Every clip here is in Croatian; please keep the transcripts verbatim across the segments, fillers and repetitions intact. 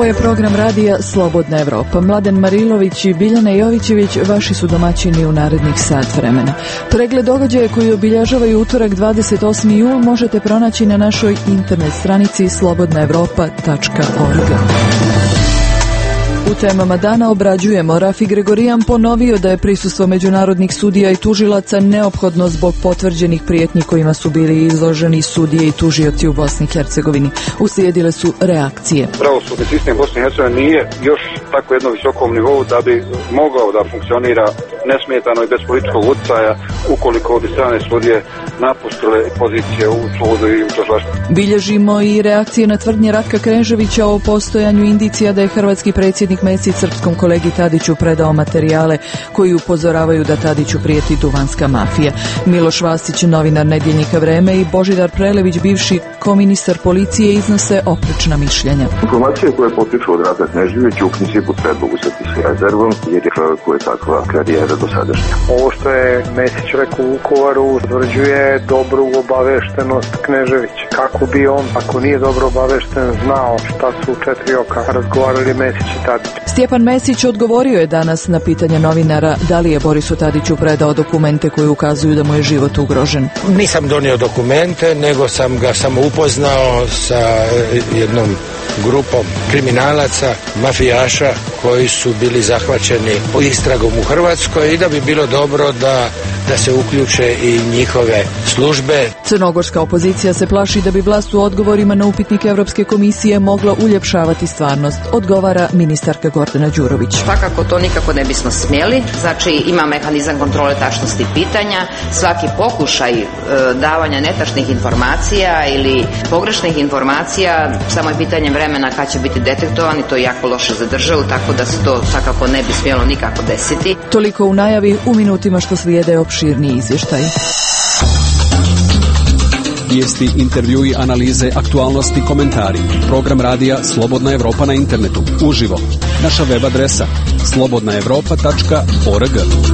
Ovo je program radija Slobodna Evropa. Mladen Marilović i Biljana Jovićević vaši su domaćini u narednih sat vremena. Pregled događaja koji obilježavaju utorak dvadeset osmi jul možete pronaći na našoj internet stranici slobodna evropa tačka org. U temama dana obrađujemo: Rafi Gregorijan ponovio da je prisustvo međunarodnih sudija i tužilaca neophodno zbog potvrđenih prijetnji kojima su bili izloženi sudije i tužioci u Bosni i Hercegovini. Uslijedile su reakcije. Pravosudni sistem Bosne i Hercegovine nije još tako jednom visokom nivou da bi mogao da funkcionira nesmetano i bez političkog utjecaja ukoliko bi strane sudije napustile pozicije u sudu i u tužilaštvu. Bilježimo i reakcije na tvrdnje Ratka Kneževića o postojanju indicija da je hrvatski predsjednik Mesić srpskom kolegi Tadiću predao materijale koji upozoravaju da Tadiću prijeti duvanska mafija. Miloš Vasić, novinar nedjeljnika Vreme, i Božidar Prelević, bivši koministar policije, iznose oprečna mišljenja. Informacije koje potiču od Ratka Kneževića u principu treba uzeti s rezervom, jer je čovjek koji je takva karijera do sadašnja. Ovo što je Mesić rekao u Vukovaru utvrđuje dobru obaveštenost Kneževića. Kako bi on, ako nije dobro obavešten, znao šta su u četiri oka razgovarali Mesić i Tadić. Stjepan Mesić odgovorio je danas na pitanje novinara da li je Borisu Tadiću predao dokumente koji ukazuju da mu je život ugrožen. Nisam donio dokumente, nego sam ga samo upoznao sa jednom grupom kriminalaca, mafijaša koji su bili zahvaćeni istragom u Hrvatskoj i da bi bilo dobro da, da se uključe i njihove službe. Crnogorska opozicija se plaši da bi vlast u odgovorima na upitnik Evropske komisije mogla uljepšavati stvarnost, odgovara ministarka Gordana Đurović. Svakako to nikako ne bismo smjeli, znači ima mehanizam kontrole tačnosti pitanja, svaki pokušaj e, davanja netačnih informacija ili pogrešnih informacija, samo je pitanje vremena kad će biti detektovani, to je jako loše za državu, tako da se to svakako ne bi smjelo nikako desiti. Toliko u najavi, u minutima što slijede opširni izvještaj. Vijesti, intervjui, analize, aktualnosti, komentari. Program radija Slobodna Evropa na internetu. Uživo. Naša web adresa slobodna evropa tačka org.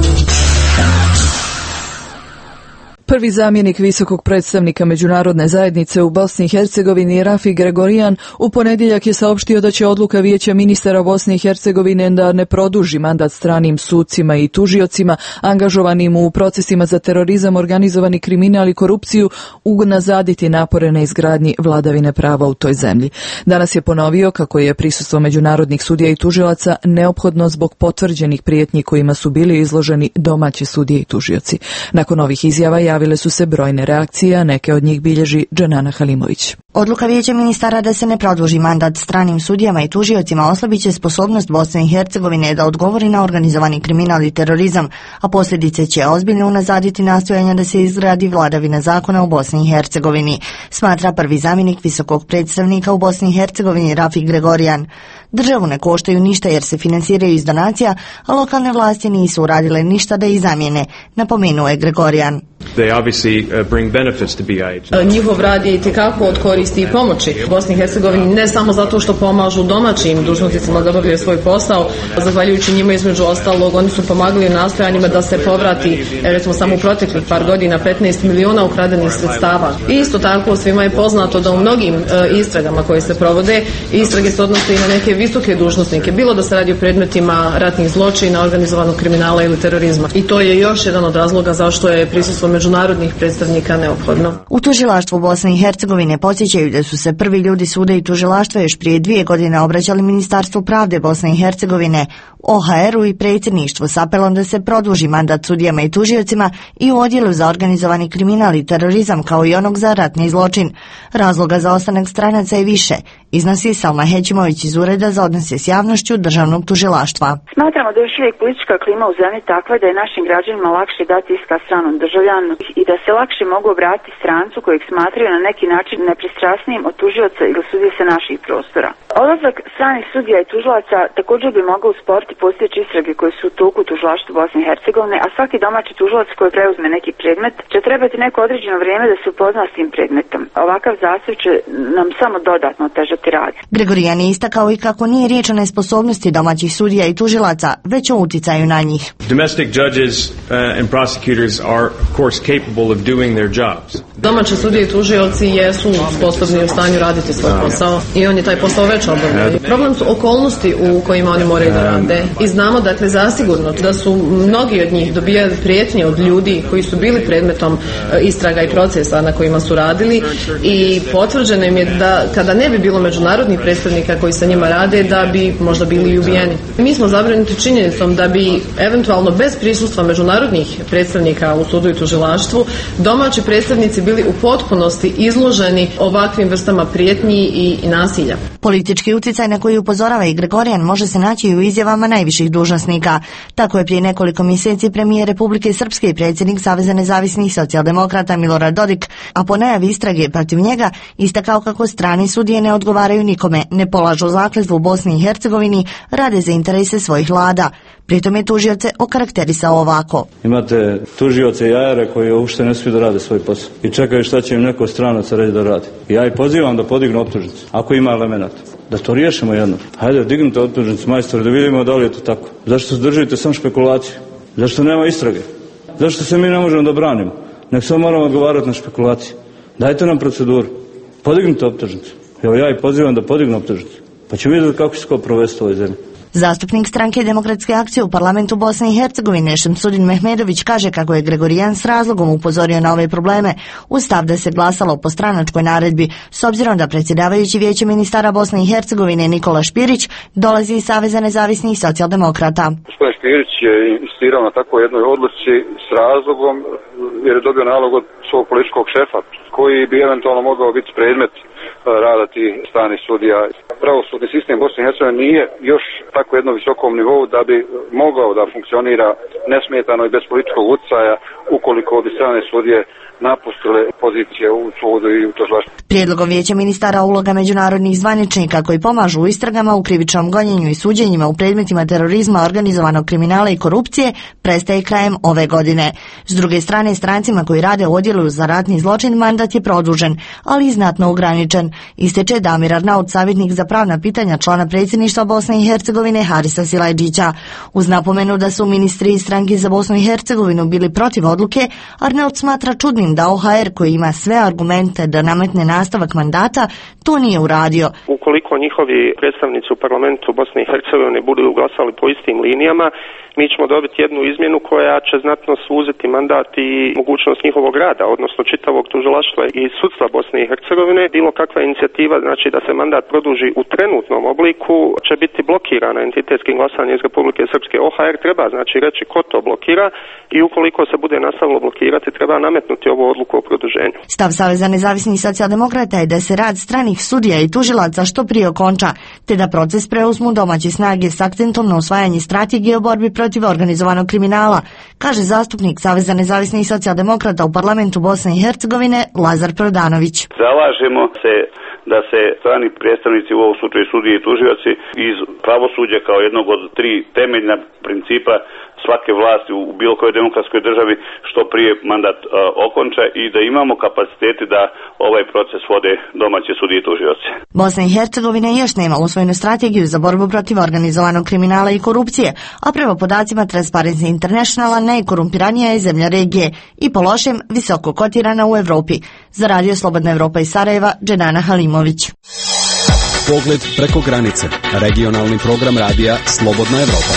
Prvi zamjenik visokog predstavnika međunarodne zajednice u Bosni i Hercegovini, Rafi Gregorijan, u ponedjeljak je saopštio da će odluka Vijeća ministara Bosne i Hercegovine da ne produži mandat stranim sucima i tužiocima angažovanim u procesima za terorizam, organizovani kriminal i korupciju unazaditi napore na izgradnji vladavine prava u toj zemlji. Danas je ponovio kako je prisustvo međunarodnih sudija i tužilaca neophodno zbog potvrđenih prijetnji kojima su bili izloženi domaći sudije i tužioci. Nakon ovih izjava javile su se brojne reakcije, a neke od njih bilježi Dženana Halimović. Odluka Vijeća ministara da se ne produži mandat stranim sudijama i tužiocima oslabit će sposobnost Bosne i Hercegovine da odgovori na organizovani kriminal i terorizam, a posljedice će ozbiljno unazaditi nastojanja da se izgradi vladavina zakona u Bosni i Hercegovini, smatra prvi zamjenik visokog predstavnika u Bosni i Hercegovini Rafi Gregorijan. Državu ne koštaju ništa jer se financiraju iz donacija, a lokalne vlasti nisu uradile ništa da ih zamijene, napomenuo je Gregorijan. Njihov rad je itekako od koristi i pomoći Bosni i Hercegovini, ne samo zato što pomažu domaćim dužnosnicima da obavljaju svoj posao. Zahvaljujući njima, između ostalog, oni su pomagali u nastojanjima da se povrati, recimo samo u proteklih par godina, petnaest miliona ukradenih sredstava. I isto tako svima je poznato da u mnogim e, istragama koje se provode, istrage se odnose i na neke visoke dužnosnike, bilo da se radi o predmetima ratnih zločina, organizovanog kriminala ili terorizma. I to je još jedan od razloga zašto je prisustvo međunarodnih predstavnika neophodno. U tužilaštvu Bosne i Hercegovine podsjećaju da su se prvi ljudi suda i tužilaštva još prije dvije godine obraćali Ministarstvu pravde Bosne i Hercegovine, O H R-u i predsjedništvu s apelom da se produži mandat sudijama i tužiocima i u odjelu za organizovani kriminal i terorizam kao i onog za ratni zločin. Razloga za ostanak stranaca je više, iznosi Salma Hećimović iz Ureda za odnose s javnošću državnog tužilaštva. Smatramo da je još uvijek politička klima u zemlji takva da je našim građanima lakše dati iskaz stranom državljanu i da se lakše mogu obratiti strancu kojeg smatraju na neki način nepristrasnijim od tužioca ili sudije sa naših prostora. Odlazak stranih sudija i tužilaca također bi mogao usporiti postojeće istrage koje su u toku u tužilaštvu Bosne i Hercegovine, a svaki domaći tužilac koji preuzme neki predmet će trebati neko određeno vrijeme da se upozna s tim predmetom. Ovakav zastoj će nam samo dodatno otežati rad. Gregorijan je istakao i kako nije riječ o nesposobnosti domaćih sudija i tužilaca, već o uticaju na njih. Domestic judges uh, and prosecutors are of course capable of doing their jobs. Domaći sudije i tužioci jesu sposobni u stanju raditi svoj posao i on je taj posao već zadaća obavljaju. Problem su okolnosti u kojima oni moraju da rade. I znamo, dakle, zasigurno da su mnogi od njih dobijali prijetnje od ljudi koji su bili predmetom istraga i procesa na kojima su radili i potvrđeno im je da kada ne bi bilo međunarodnih predstavnika koji sa njima rade, da bi možda bili i ubijeni. Mi smo zabrinuti činjenicom da bi eventualno bez prisustva međunarodnih predstavnika u sudu i tužilaštvu domaći predstavnici bili u potpunosti izloženi ovakvim vrstama prijetnji i, i nasilja. Politički utjecaj na koji upozorava i Gregorijan može se naći i u izjavama najviših dužnosnika. Tako je prije nekoliko mjeseci premijer Republike Srpske i predsjednik Saveza nezavisnih socijaldemokrata Milorad Dodik, a po najavi istrage protiv njega, istakao kako strani sudije ne odgovaraju nikome, ne polažu zakletvu u Bosni i Hercegovini, rade za interese svojih vlada. Pritom je tužioce okarakterisao ovako. Imate tužioce i jajare koji uopšte ne smiju da rade svoj posao i čekaju šta će im neko stranac reći da radi. Ja ih pozivam da podignu optužnicu, ako ima elemenata. Da to riješimo jedno. Hajde, dignite optužnicu, majstor, da vidimo da li je to tako. Zašto se držite sam špekulaciju? Zašto nema istrage? Zašto se mi ne možemo da branimo? Nek samo moramo odgovarati na špekulaciju. Dajte nam proceduru. Podignite optužnicu. Evo ja ih pozivam da podignu optužnicu. Pa ću vidjeti kako će se ko provesti u ovoj zemlji. Zastupnik stranke Demokratske akcije u parlamentu Bosne i Hercegovine Šemsudin Mehmedović kaže kako je Gregorijan s razlogom upozorio na ove probleme uz stav da se glasalo po stranačkoj naredbi, s obzirom da predsjedavajući Vijeće ministara Bosne i Hercegovine Nikola Špirić dolazi iz Saveza nezavisnih socijaldemokrata. Gospodin Špirić je insistirao na takvoj jednoj odluci s razlogom jer je dobio nalog od svog političkog šefa koji bi eventualno mogao biti predmet rada tih stranih sudija. Pravosudni sistem Bosne i Hercegovine nije još tako jednom visokom nivou da bi mogao da funkcionira nesmetano i bez političkog utjecaja ukoliko bi strane sudije napustile pozicije u sudu i u tužilaštvu. Prijedlogom Vijeća ministara uloga međunarodnih zvaničnika koji pomažu u istragama, u krivičnom gonjenju i suđenjima u predmetima terorizma, organizovanog kriminala i korupcije prestaje krajem ove godine. S druge strane, strancima koji rade u odjelu za ratni zločin mandat je produžen, ali i znatno ograničen. Ističe Damir Arnaut, savjetnik za pravna pitanja člana predsjedništva Bosne i Hercegovine Harisa Silajdžića. Uz napomenu da su ministri iz stranke za Bosnu i Hercegovinu bili protiv odluke, Arnaut smatra čudnim da O H R koji ima sve argumente da nametne nastavak mandata, to nije uradio. Ukoliko njihovi predstavnici u parlamentu Bosne i Hercegovine budu glasali po istim linijama, mi ćemo dobiti jednu izmjenu koja će znatno suziti mandat i mogućnost njihovog rada, odnosno čitavog tužilaštva i sudstva Bosne i Hercegovine. Bilo kakva inicijativa, znači da se mandat produži u trenutnom obliku, će biti blokirana entitetskim glasanjem iz Republike Srpske. O H R treba znači reći ko to blokira i ukoliko se bude nastavilo blokirati, treba nametnuti ovu odluku o produženju. Stav Saveza nezavisnih socijaldemokrata je da se rad stranih sudija i tužilaca što prije okonča, te da proces preuzmu domaće snage s akcentom na usvajanje strategije o borbi protiv organizovanog kriminala, kaže zastupnik Saveza nezavisnih socijaldemokrata u parlamentu Bosne i Hercegovine Lazar Prodanović. Zalažemo se da se strani predstavnici, u ovom slučaju sudije i tužioci, iz pravosuđa kao jednog od tri temeljna principa svake vlasti u bilo kojoj demokratskoj državi što prije mandat uh, okonča i da imamo kapaciteti da ovaj proces vode domaće sudije i tužioci. Bosna i Hercegovina još nema usvojenu strategiju za borbu protiv organizovanog kriminala i korupcije, a prema podacima Transparency Internationala najkorumpiranija je zemlja regije i po lošem visoko kotirana u Europi. Za Radio Slobodna Evropa iz Sarajeva, Dženana Halimović. Pogled preko granice. Regionalni program radija Slobodna Evropa.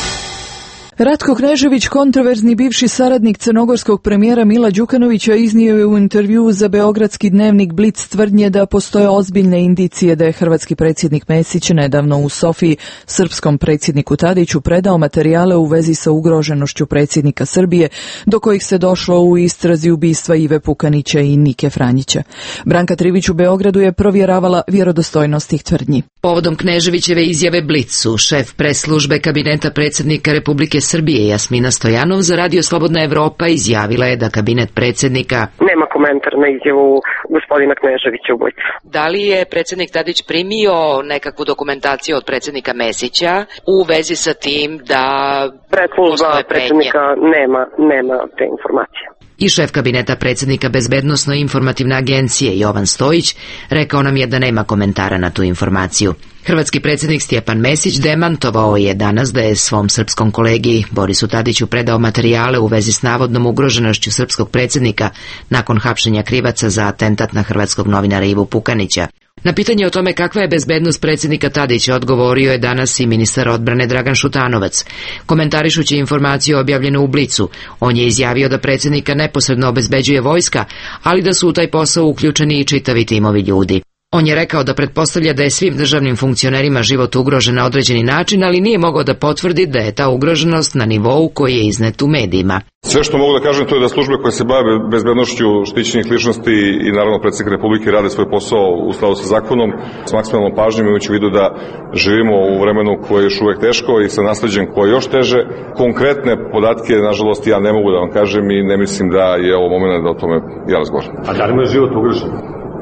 Ratko Knežević, kontroverzni bivši saradnik crnogorskog premijera Mila Đukanovića, iznio je u intervjuu za beogradski dnevnik Blic tvrdnje da postoje ozbiljne indicije da je hrvatski predsjednik Mesić nedavno u Sofiji srpskom predsjedniku Tadiću predao materijale u vezi sa ugroženošću predsjednika Srbije, do kojih se došlo u istrazi ubistva Ive Pukanića i Nike Franjića. Branka Trivić u Beogradu je provjeravala vjerodostojnost tih tvrdnji. Povodom Kneževićeve izjave Blicu, šef pres službe kabineta predsjednika Republike Srbije Jasmina Stojanov za Radio Slobodna Evropa izjavila je da kabinet predsjednika nema komentar na izjavu gospodina Kneževića u Blicu. Da li je predsjednik Tadić primio nekakvu dokumentaciju od predsjednika Mesića u vezi sa tim da pres služba predsjednika nema, nema te informacije? I šef kabineta predsjednika Bezbednosno-informativne agencije Jovan Stojić rekao nam je da nema komentara na tu informaciju. Hrvatski predsjednik Stjepan Mesić demantovao je danas da je svom srpskom kolegi Borisu Tadiću predao materijale u vezi s navodnom ugroženošću srpskog predsjednika nakon hapšenja krivaca za atentat na hrvatskog novinara Ivu Pukanića. Na pitanje o tome kakva je bezbednost predsjednika Tadića odgovorio je danas i ministar odbrane Dragan Šutanovac. Komentarišući informaciju objavljenu u Blicu, on je izjavio da predsjednika neposredno obezbeđuje vojska, ali da su u taj posao uključeni i čitavi timovi ljudi. On je rekao da pretpostavlja da je svim državnim funkcionerima život ugrožen na određeni način, ali nije mogao da potvrdi da je ta ugroženost na nivou koji je iznet u medijima. Sve što mogu da kažem to je da službe koje se bave bezbednošću štićenih ličnosti i naravno predsjednik Republike rade svoj posao u skladu sa zakonom, s maksimalnom pažnjom, imajući u vidu da živimo u vremenu koje je još uvek teško i sa nasleđem koje je još teže. Konkretne podatke, nažalost, ja ne mogu da vam kažem i ne mislim da je ovo moment da o tome ja razgovaram. A da li mu je život ugrožen?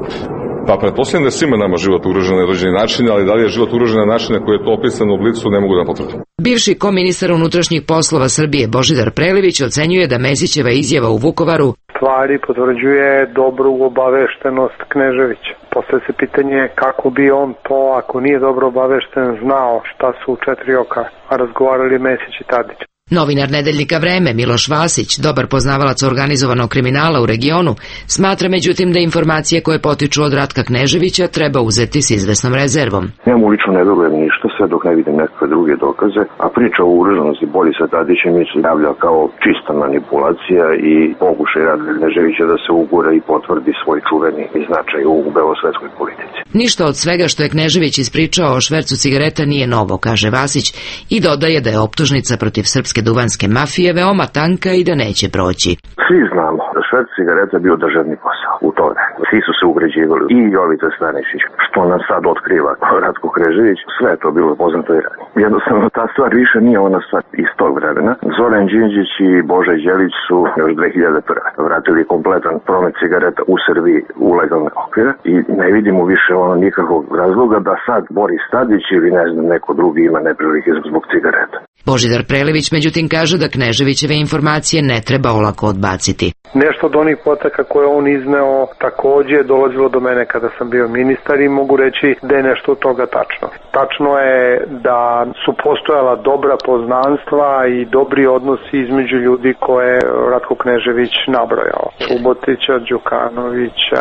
Pa pretpostavljam da je svima nama život ugrožen na određeni način, ali da li je život ugrožen na način na koji je to opisano u Blicu, ne mogu da potvrdim. Bivši koministar unutrašnjih poslova Srbije Božidar Prelević ocenjuje da Mesićeva izjava u Vukovaru stvari potvrđuje dobru obaveštenost Kneževića. Postavlja se pitanje kako bi on to, ako nije dobro obavešten, znao šta su u četiri oka, a razgovarali Mesić i Tadić. Novinar nedeljnika Vreme Miloš Vasić, dobar poznavalac organizovanog kriminala u regionu, smatra međutim da informacije koje potiču od Ratka Kneževića treba uzeti s izvesnom rezervom. Ja mu lično ne verujem ništa sve dok ne vidim nekakve druge dokaze, a priča o ugroženosti Borisa Tadića mi se javlja kao čista manipulacija i pokušaj Ratka Kneževića da se ugura i potvrdi svoj čuveni značaj u belosvetskoj politici. Ništa od svega što je Knežević ispričao o švercu cigareta nije novo, kaže Vasić, i dodaje da je optužnica protiv srpske duvanske mafije veoma tanka i da neće proći. Svi znamo da šverc cigareta bio državni posao u to vreme. Svi su se ugređivali i Jovica Stanišić, što nam sad otkriva Ratko Knežević, sve je to bilo poznato i ranije. Jednostavno ta stvar više nije ona stvar iz tog vremena. Zoran Đinđić i Boža Đelić su još dve hiljade prve vratili kompletan promet cigareta u Srbiji u legalne okvire i ne vidimo više ono nikakvog razloga da sad Boris Tadić ili ne znam neko drugi ima neprilike zbog cigareta. Božidar Prelević međutim kaže da Kneževićeve informacije ne treba olako odbaciti. Nešto od onih potaka koje on izneo takođe je dolazilo do mene kada sam bio ministar i mogu reći da je nešto od toga tačno. Tačno je da su postojala dobra poznanstva i dobri odnosi između ljudi koje je Ratko Knežević nabrojao. Subotića, Đukanovića,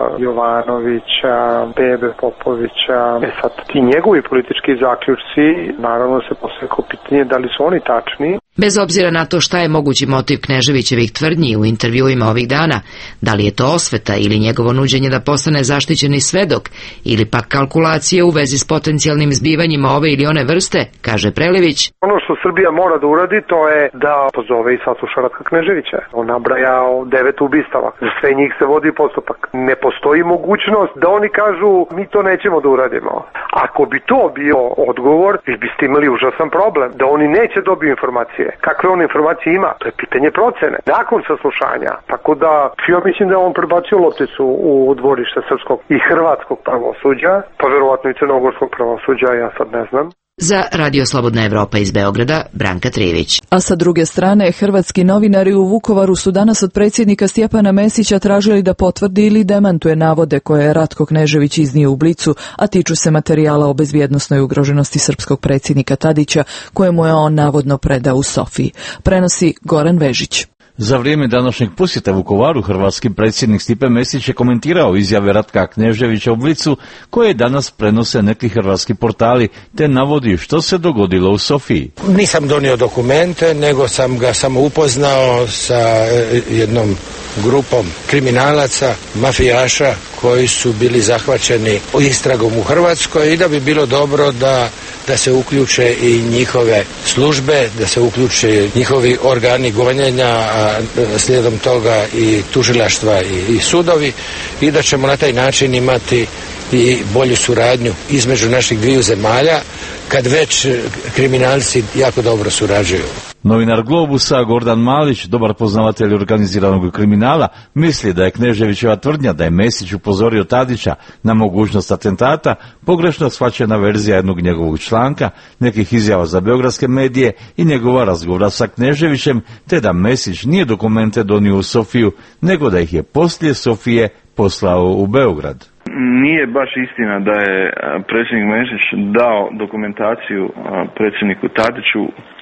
Jovanovića, Bebe Popovića. E sad, ti njegovi politički zaključci, naravno se postavlja pitanje da li su oni tačni. Bez obzira na to šta je mogući motiv Kneževićevih tvrdnji u intervjuima ovih dana, da li je to osveta ili njegovo nuđenje da postane zaštićeni svedok ili pak kalkulacije u vezi s potencijalnim zbivanjima ove ili one vrste, kaže Prelević. Ono što Srbija mora da uradi to je da pozove i sasluša Ratka Kneževića. On nabraja devet ubistava. Za sve njih se vodi postupak. Ne postoji mogućnost da oni kažu mi to nećemo da uradimo. Ako bi to bio odgovor, vi biste imali užasan problem da oni neće dobiju informacije. Kakve on informacije ima? To je pitanje procene. Nakon saslušanja. Tako da, ja mislim da on prebacio lopticu u dvorište srpskog i hrvatskog pravosuđa, pa verovatno i crnogorskog pravosuđa, ja sad ne znam. Za Radio Slobodna Evropa iz Beograda, Branka Trivić. A sa druge strane, hrvatski novinari u Vukovaru su danas od predsjednika Stjepana Mesića tražili da potvrdi ili demantuje navode koje je Ratko Knežević iznio u Blicu, a tiču se materijala o bezbjednosnoj ugroženosti srpskog predsjednika Tadića, kojemu je on navodno predao u Sofiji. Prenosi Goran Vežić. Za vrijeme današnjeg posjeta Vukovaru, hrvatski predsjednik Stipe Mesić je komentirao izjave Ratka Kneževića u Blicu, koje danas prenose neki hrvatski portali, te navodi što se dogodilo u Sofiji. Nisam donio dokumente, nego sam ga samo upoznao sa jednom grupom kriminalaca, mafijaša, koji su bili zahvaćeni istragom u Hrvatskoj i da bi bilo dobro da da se uključe i njihove službe, da se uključe njihovi organi gonjenja, a slijedom toga i tužilaštva i, i sudovi, i da ćemo na taj način imati i bolju suradnju između naših dviju zemalja, kad već kriminalci jako dobro surađuju. Novinar Globusa Gordan Malić, dobar poznavatelj organiziranog kriminala, misli da je Kneževićeva tvrdnja da je Mesić upozorio Tadića na mogućnost atentata pogrešno shvaćena verzija jednog njegovog članka, nekih izjava za beogradske medije i njegova razgovora sa Kneževićem, te da Mesić nije dokumente donio u Sofiju, nego da ih je poslije Sofije poslao u Beograd. Nije baš istina da je predsjednik Mesić dao dokumentaciju predsjedniku Tadiću,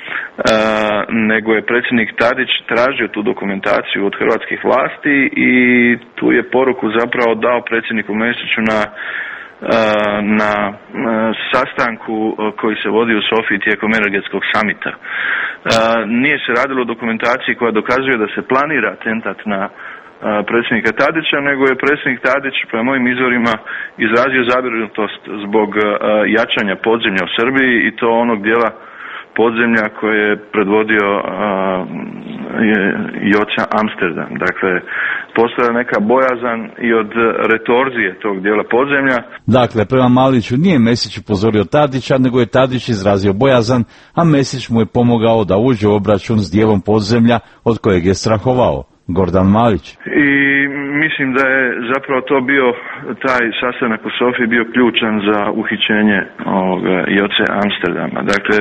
nego je predsjednik Tadić tražio tu dokumentaciju od hrvatskih vlasti i tu je poruku zapravo dao predsjedniku Mesiću na na sastanku koji se vodi u Sofiji tijekom energetskog samita. Nije se radilo o dokumentaciji koja dokazuje da se planira atentat na predsjednika Tadića, nego je predsjednik Tadić, prema mojim izvorima, izrazio zabrinutost zbog jačanja podzemlja u Srbiji i to onog dijela podzemlja koje je predvodio Joca Amsterdam. Dakle, postoja neka bojazan i od retorzije tog dijela podzemlja. Dakle, prema Maliću nije Mesić upozorio Tadića, nego je Tadić izrazio bojazan, a Mesić mu je pomogao da uđe u obračun s dijelom podzemlja od kojeg je strahovao. Gordan Malić. I mislim da je zapravo to bio, taj sastanak u Sofiji bio ključan za uhićenje ovoga Joce Amsterdama. Dakle,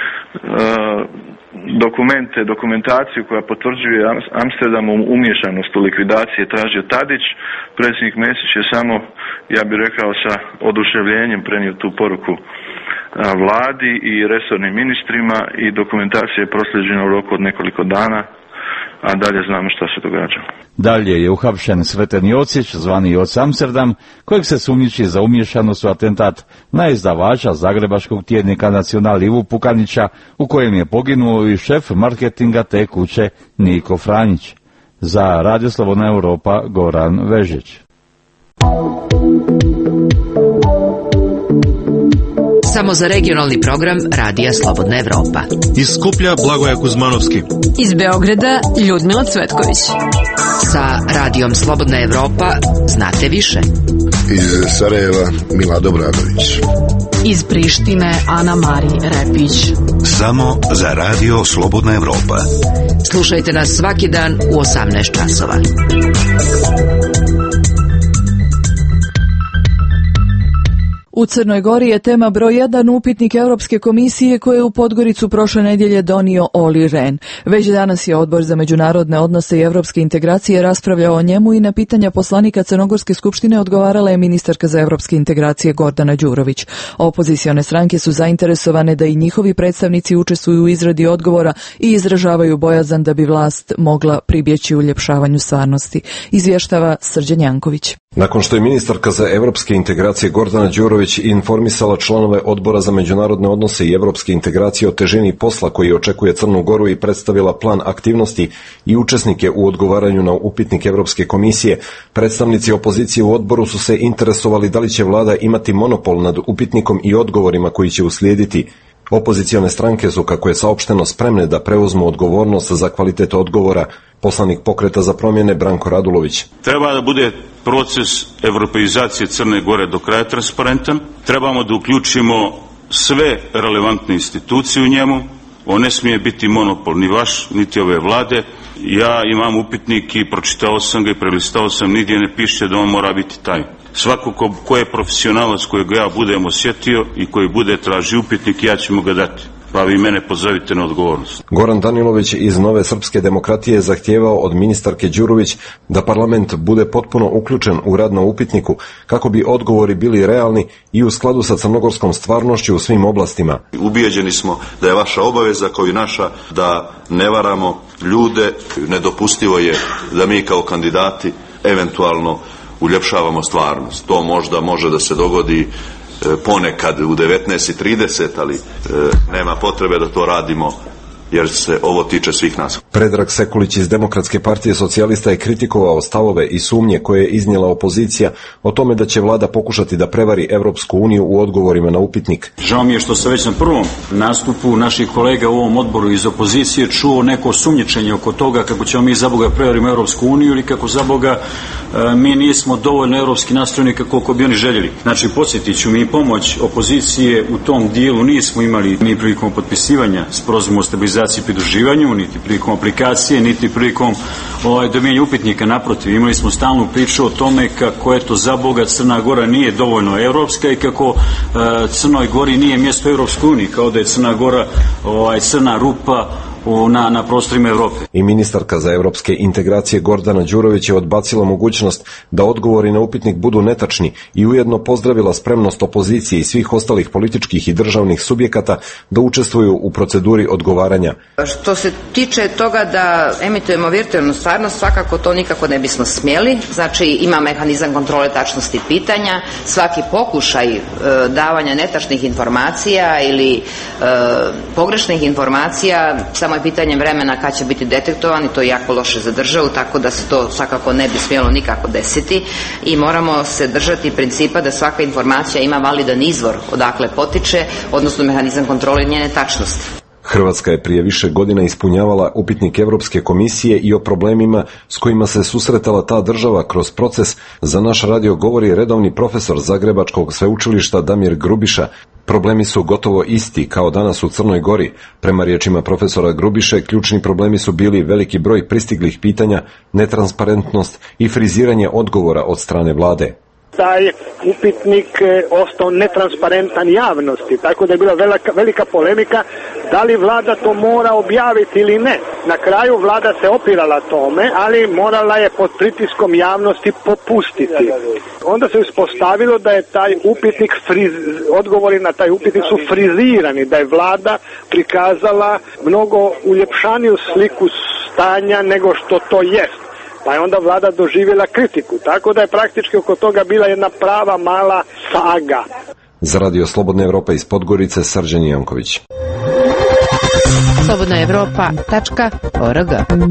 dokumente, dokumentaciju koja potvrđuje Amsterdamom umiješanost u likvidacije tražio Tadić. Predsjednik Mesić je samo, ja bih rekao, sa oduševljenjem prenio tu poruku vladi i resornim ministrima i dokumentacija je proslijeđena u roku od nekoliko dana, a dalje znamo što se događa. Dalje je uhapšen Sreten Jocić, zvani Joc Amsterdam, kojeg se sumnjiči za umiješanost u atentat na izdavača zagrebačkog tjednika Nacional Ivu Pukanića, u kojem je poginuo i šef marketinga te kuće Niko Franjić. Za Radio Slobodna Europa, Goran Vežić. Samo za regionalni program Radija Slobodna Evropa. Iz Skuplja Blagoja Kuzmanovski. Iz Beograda Ljudmila Cvetković. Sa Radijom Slobodna Evropa znate više. Iz Sarajeva Milado Bradović. Iz Prištine Ana Mari Repić. Samo za Radio Slobodna Evropa. Slušajte nas svaki dan u osamnaest časova. U Crnoj Gori je tema broj jedan upitnik Europske komisije koje je u Podgoricu prošle nedjelje donio Olli Rehn. Već danas je Odbor za međunarodne odnose i europske integracije raspravljao o njemu i na pitanja poslanika Crnogorske skupštine odgovarala je ministarka za europske integracije Gordana Đurović. Opozicione stranke su zainteresovane da i njihovi predstavnici učestvuju u izradi odgovora i izražavaju bojazan da bi vlast mogla pribjeći uljepšavanju stvarnosti. Izvještava Srđan Janković. Nakon što je ministarka za europske integracije Gordana Đurović informisala članove Odbora za međunarodne odnose i europske integracije o težini posla koji očekuje Crnu Goru i predstavila plan aktivnosti i učesnike u odgovaranju na upitnik Europske komisije, predstavnici opozicije u odboru su se interesovali da li će vlada imati monopol nad upitnikom i odgovorima koji će uslijediti. Opozicione stranke su, kako je saopšteno, spremne da preuzmu odgovornost za kvalitet odgovora. Poslanik Pokreta za promjene Branko Radulović. Treba da bude proces evropeizacije Crne Gore do kraja transparentan. Trebamo da uključimo sve relevantne institucije u njemu. On ne smije biti monopol ni vaš, niti ove vlade. Ja imam upitnik i pročitao sam ga i prelistao sam, nigdje ne piše da on mora biti taj. Svako ko, ko je profesionalac kojeg ja budem osjetio i koji bude traži upitnik, ja ću mu ga dati. Pa vi mene pozovite na odgovornost. Goran Danilović iz Nove srpske demokratije zahtijevao od ministarke Đurović da parlament bude potpuno uključen u rad na upitniku kako bi odgovori bili realni i u skladu sa crnogorskom stvarnošću u svim oblastima. Ubijeđeni smo da je vaša obaveza kao i naša da ne varamo ljude. Nedopustivo je da mi kao kandidati eventualno uljepšavamo stvarnost. To možda može da se dogodi ponekad u devetnaest i trideset, ali e, nema potrebe da to radimo jer se ovo tiče svih nas. Predrag Sekulić iz Demokratske partije socijalista je kritikovao stavove i sumnje koje je iznijela opozicija o tome da će vlada pokušati da prevari Europsku uniju u odgovorima na upitnik. Žao mi je što se već na prvom nastupu naših kolega u ovom odboru iz opozicije čuo neko sumnjičenje oko toga kako ćemo mi za Boga prevarimo Europsku uniju ili kako za Boga e, mi nismo dovoljno europski nastrojeni koliko bi oni željeli. Znači, podsjetit ću, mi pomoć opozicije u tom dijelu nismo imali ni prilikom potpisivanja sporazuma o stabilizaciji i pridruživanju, niti prilikom aplikacije, niti prilikom ovaj, dobijenja upitnika. Naprotiv, imali smo stalnu priču o tome kako je to za Boga Crna Gora nije dovoljno europska i kako e, Crnoj Gori nije mjesto u Europskoj uniji, kao da je Crna Gora ovaj, crna rupa na, na prostorima Evrope. I ministarka za evropske integracije Gordana Đurović je odbacila mogućnost da odgovori na upitnik budu netačni i ujedno pozdravila spremnost opozicije i svih ostalih političkih i državnih subjekata da učestvuju u proceduri odgovaranja. Što se tiče toga da emitujemo virtualnu stvarnost, svakako to nikako ne bismo smjeli. Znači ima mehanizam kontrole tačnosti pitanja, svaki pokušaj e, davanja netačnih informacija ili e, pogrešnih informacija, samo je pitanje vremena kad će biti detektovan i to je jako loše za državu, tako da se to svakako ne bi smjelo nikako desiti i moramo se držati principa da svaka informacija ima validan izvor odakle potiče, odnosno mehanizam kontrole njene tačnosti. Hrvatska je prije više godina ispunjavala upitnik Europske komisije i o problemima s kojima se susretala ta država kroz proces. Za naš radio govori redovni profesor Zagrebačkog sveučilišta Damir Grubiša. Problemi su gotovo isti kao danas u Crnoj Gori. Prema riječima profesora Grubiše, ključni problemi su bili veliki broj pristiglih pitanja, netransparentnost i friziranje odgovora od strane vlade. Taj upitnik ostao netransparentan javnosti, tako da je bila velika, velika polemika da li vlada to mora objaviti ili ne. Na kraju vlada se opirala tome, ali morala je pod pritiskom javnosti popustiti. Onda se uspostavilo da je taj upitnik, friz, odgovori na taj upitnik su frizirani, da je vlada prikazala mnogo uljepšaniju sliku stanja nego što to jest. Pa je onda vlada doživjela kritiku, tako da je praktički oko toga bila jedna prava mala saga. Za Radio Slobodna Evropa iz Podgorice, Srđan Janković. slobodna evropa tačka org.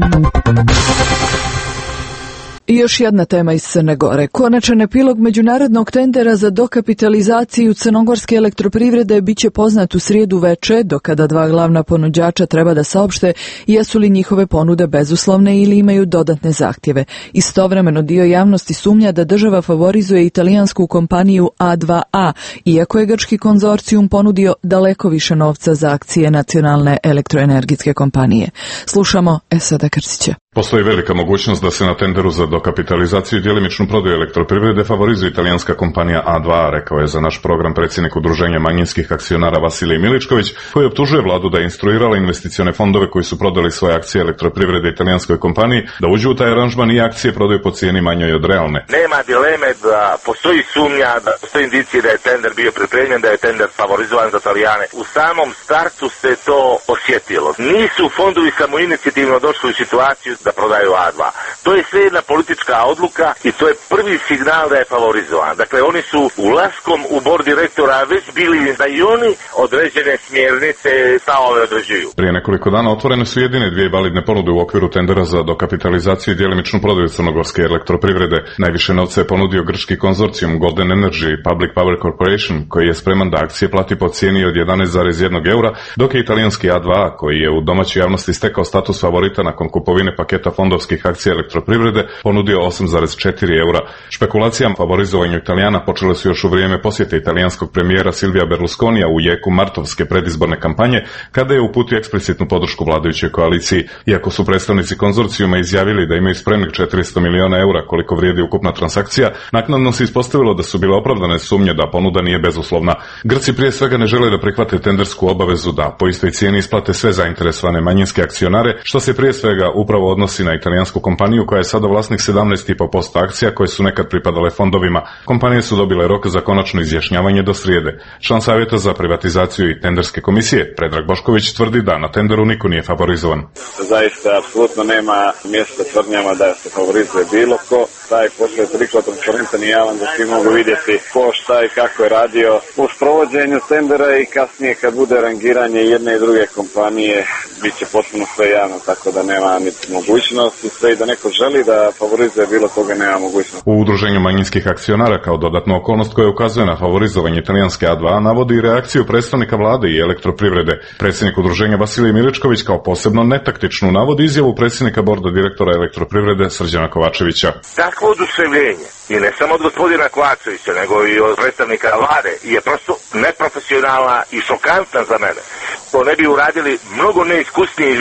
I još jedna tema iz Crne Gore. Konačan epilog međunarodnog tendera za dokapitalizaciju crnogorske elektroprivrede bit će poznat u srijedu veče, do kada dva glavna ponuđača treba da saopšte jesu li njihove ponude bezuslovne ili imaju dodatne zahtjeve. Istovremeno dio javnosti sumnja da država favorizuje italijansku kompaniju A dva A, iako je grčki konzorcijum ponudio daleko više novca za akcije nacionalne elektroenergetske kompanije. Slušamo Esada Krsića. Postoji velika mogućnost da se na tenderu za dokapitalizaciju i djelimičnu prodaju elektroprivrede favorizuje italijanska kompanija A dva A, rekao je za naš program predsjednik Udruženja manjinskih akcionara Vasilij Miličković, koji optužuje vladu da je instruirala investicione fondove koji su prodali svoje akcije elektroprivrede italijanskoj kompaniji da uđu u taj aranžman i akcije prodaju po cijeni manjoj od realne. Nema dileme da postoji sumnja, da postoji indicije da je tender bio pripremljen, da je tender favorizovan za Italijane. U samom startu se to osjetilo. Nisu fondovi samoinicijativno došli u situaciju da prodaju A dva. To je sve jedna politička odluka i to je prvi signal da je favorizovan. Dakle, oni su ulaskom u bord direktora već bili da i oni određene smjernice stavove određuju. Prije nekoliko dana otvorene su jedine dvije validne ponude u okviru tendera za dokapitalizaciju i djelimičnu prodaju crnogorske elektroprivrede. Najviše novca je ponudio grčki konzorcijum Golden Energy Public Power Corporation, koji je spreman da akcije plati po cijeni od jedanaest zarez jedan eura, dok je italijanski A dva A, koji je u domaćoj javnosti stekao status favorita nakon kupovine paketa fondovskih akcija elektroprivrede, ponudio osam zarez četiri eura. Špekulacijama favorizovanju Italijana počele su još u vrijeme posjete italijanskog premijera Silvija Berlusconija u jeku martovske predizborne kampanje, kada je uputio eksplicitnu podršku vladajućoj koaliciji. Iako su predstavnici konzorcijuma izjavili da imaju spremnih četiristo miliona eura koliko vrijedi ukupna transakcija, naknadno se ispostavilo da su bile opravdane sumnje da ponuda nije bezuslovna. Grci prije svega ne žele da prihvate tendersku obavezu da po istoj cijeni isplate sve zainteresovane manjinske akcionare, što se prije svega upravo odnosi na italijansku kompaniju koja je sada vlasnik sedamnaest zarez pet posto akcija koje su nekad pripadale fondovima. Kompanije su dobile rok za konačno izjašnjavanje do srijede. Član savjeta za privatizaciju i tenderske komisije Predrag Bošković tvrdi da na tenderu niko nije favorizovan. Zaista apsolutno nema mjesta tvrdnjama da se favorizuje bilo ko. Taj posao je toliko transparentan i javan da svi mogu vidjeti ko, šta i kako je radio u sprovođenju tendera i kasnije kad bude rangiranje jedne i druge kompanije bit će potpuno sve javno, tako da nema niti mogućnosti sve i da neko želi da favorizuje bilo koga nema mogućnosti. U Udruženju manjinskih akcionara kao dodatnu okolnost koja ukazuje na favorizovanje italijanske A dva A navodi i reakciju predstavnika vlade i elektroprivrede. Predsjednik Udruženja Vasilij Miličković kao posebno netaktičnu navodi izjavu predsjednika borda direktora elektroprivrede Srđana Kovačevića. Takvo oduševljenje i ne samo od gospodina Kovačevića, nego i od predstavnika vlade je prosto neprofesionalna i šokantna za mene. To ne bi uradili mnogo neiskusniji ljudi.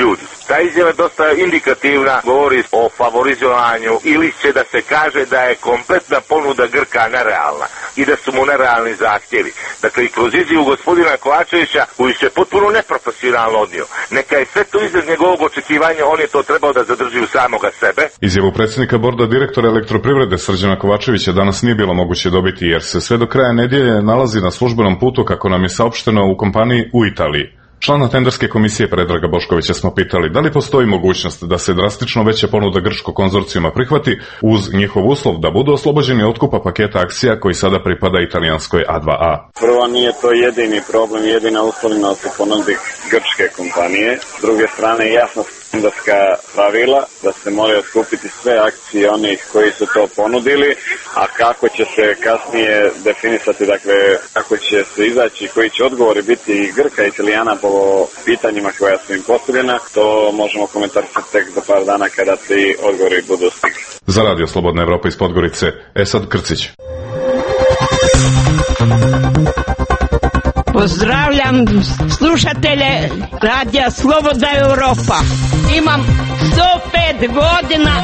Ta izjava je dosta indikativna, govori o favorizovanju ili će da se kaže da je kompletna ponuda Grka nerealna i da su mu nerealni zahtjevi. Dakle, i kroz izjavu gospodina Kovačevića, koji se potpuno neprofesionalno odnio, neka je sve to iznad njegovog očekivanja, on je to trebao da zadrži u samoga sebe. Izjavu predsjednika borda direktora Elektroprivrede Srđana Kovačevića danas nije bilo moguće dobiti, jer se sve do kraja nedjelje nalazi na službenom putu, kako nam je saopšteno, u kompaniji u Italiji. Člana tenderske komisije Predraga Boškovića smo pitali da li postoji mogućnost da se drastično veća ponuda grčkog konzorcijuma prihvati uz njihov uslov da budu oslobođeni otkupa paketa akcija koji sada pripada italijanskoj A dva A. Prvo, nije to jedini problem, jedina uslovljenost se ponudi grčke kompanije. S druge strane, jasno tenderska pravila da se moraju otkupiti sve akcije onih koji su to ponudili, a kako će se kasnije definisati, dakle, kako će se izaći, koji će odgovori biti i Grka i Italijana po pitanjima koja su im postavljena, to možemo komentarisati tek za par dana kada ti odgovori budu stigli. Za Radio Slobodna Evropa iz Podgorice, Esad Krcić. Pozdravljam slušatelje Radija Slobodna Evropa. Imam sto pet godina.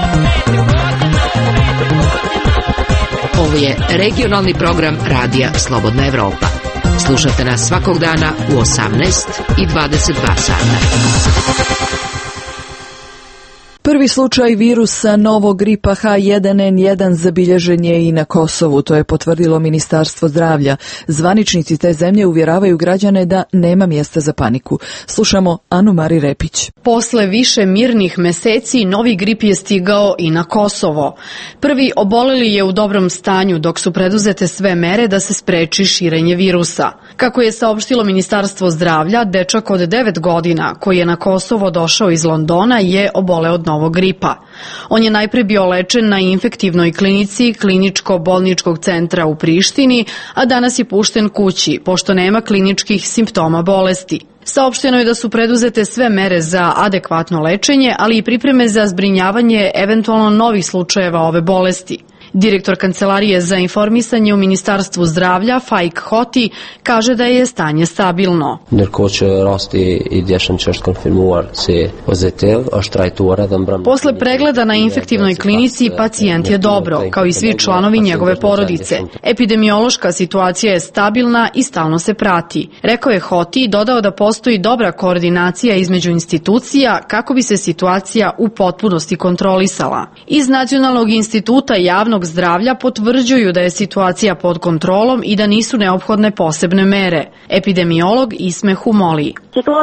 Ovo je regionalni program Radija Slobodna Evropa. Slušate nas svakog dana u osamnaest i dvadeset dva sata. Prvi slučaj virusa novog gripa H jedan N jedan zabilježen je i na Kosovu, to je potvrdilo Ministarstvo zdravlja. Zvaničnici te zemlje uvjeravaju građane da nema mjesta za paniku. Slušamo Anu Mari Repić. Posle više mirnih meseci novi grip je stigao i na Kosovo. Prvi oboleli je u dobrom stanju dok su preduzete sve mere da se spreči širenje virusa. Kako je saopštilo Ministarstvo zdravlja, dečak od devet godina koji je na Kosovo došao iz Londona je oboleo od novog gripa. On je najpre bio lečen na infektivnoj klinici kliničko-bolničkog centra u Prištini, a danas je pušten kući, pošto nema kliničkih simptoma bolesti. Saopšteno je da su preduzete sve mere za adekvatno lečenje, ali i pripreme za zbrinjavanje eventualno novih slučajeva ove bolesti. Direktor Kancelarije za informisanje u Ministarstvu zdravlja, Faik Hoti, kaže da je stanje stabilno. Posle pregleda na infektivnoj klinici, pacijent je dobro, kao i svi članovi njegove porodice. Epidemiološka situacija je stabilna i stalno se prati. Rekao je Hoti i dodao da postoji dobra koordinacija između institucija kako bi se situacija u potpunosti kontrolisala. Iz Nacionalnog instituta javnog zdravlja potvrđuju da je situacija pod kontrolom i da nisu neophodne posebne mere. Epidemiolog Isme Humoli.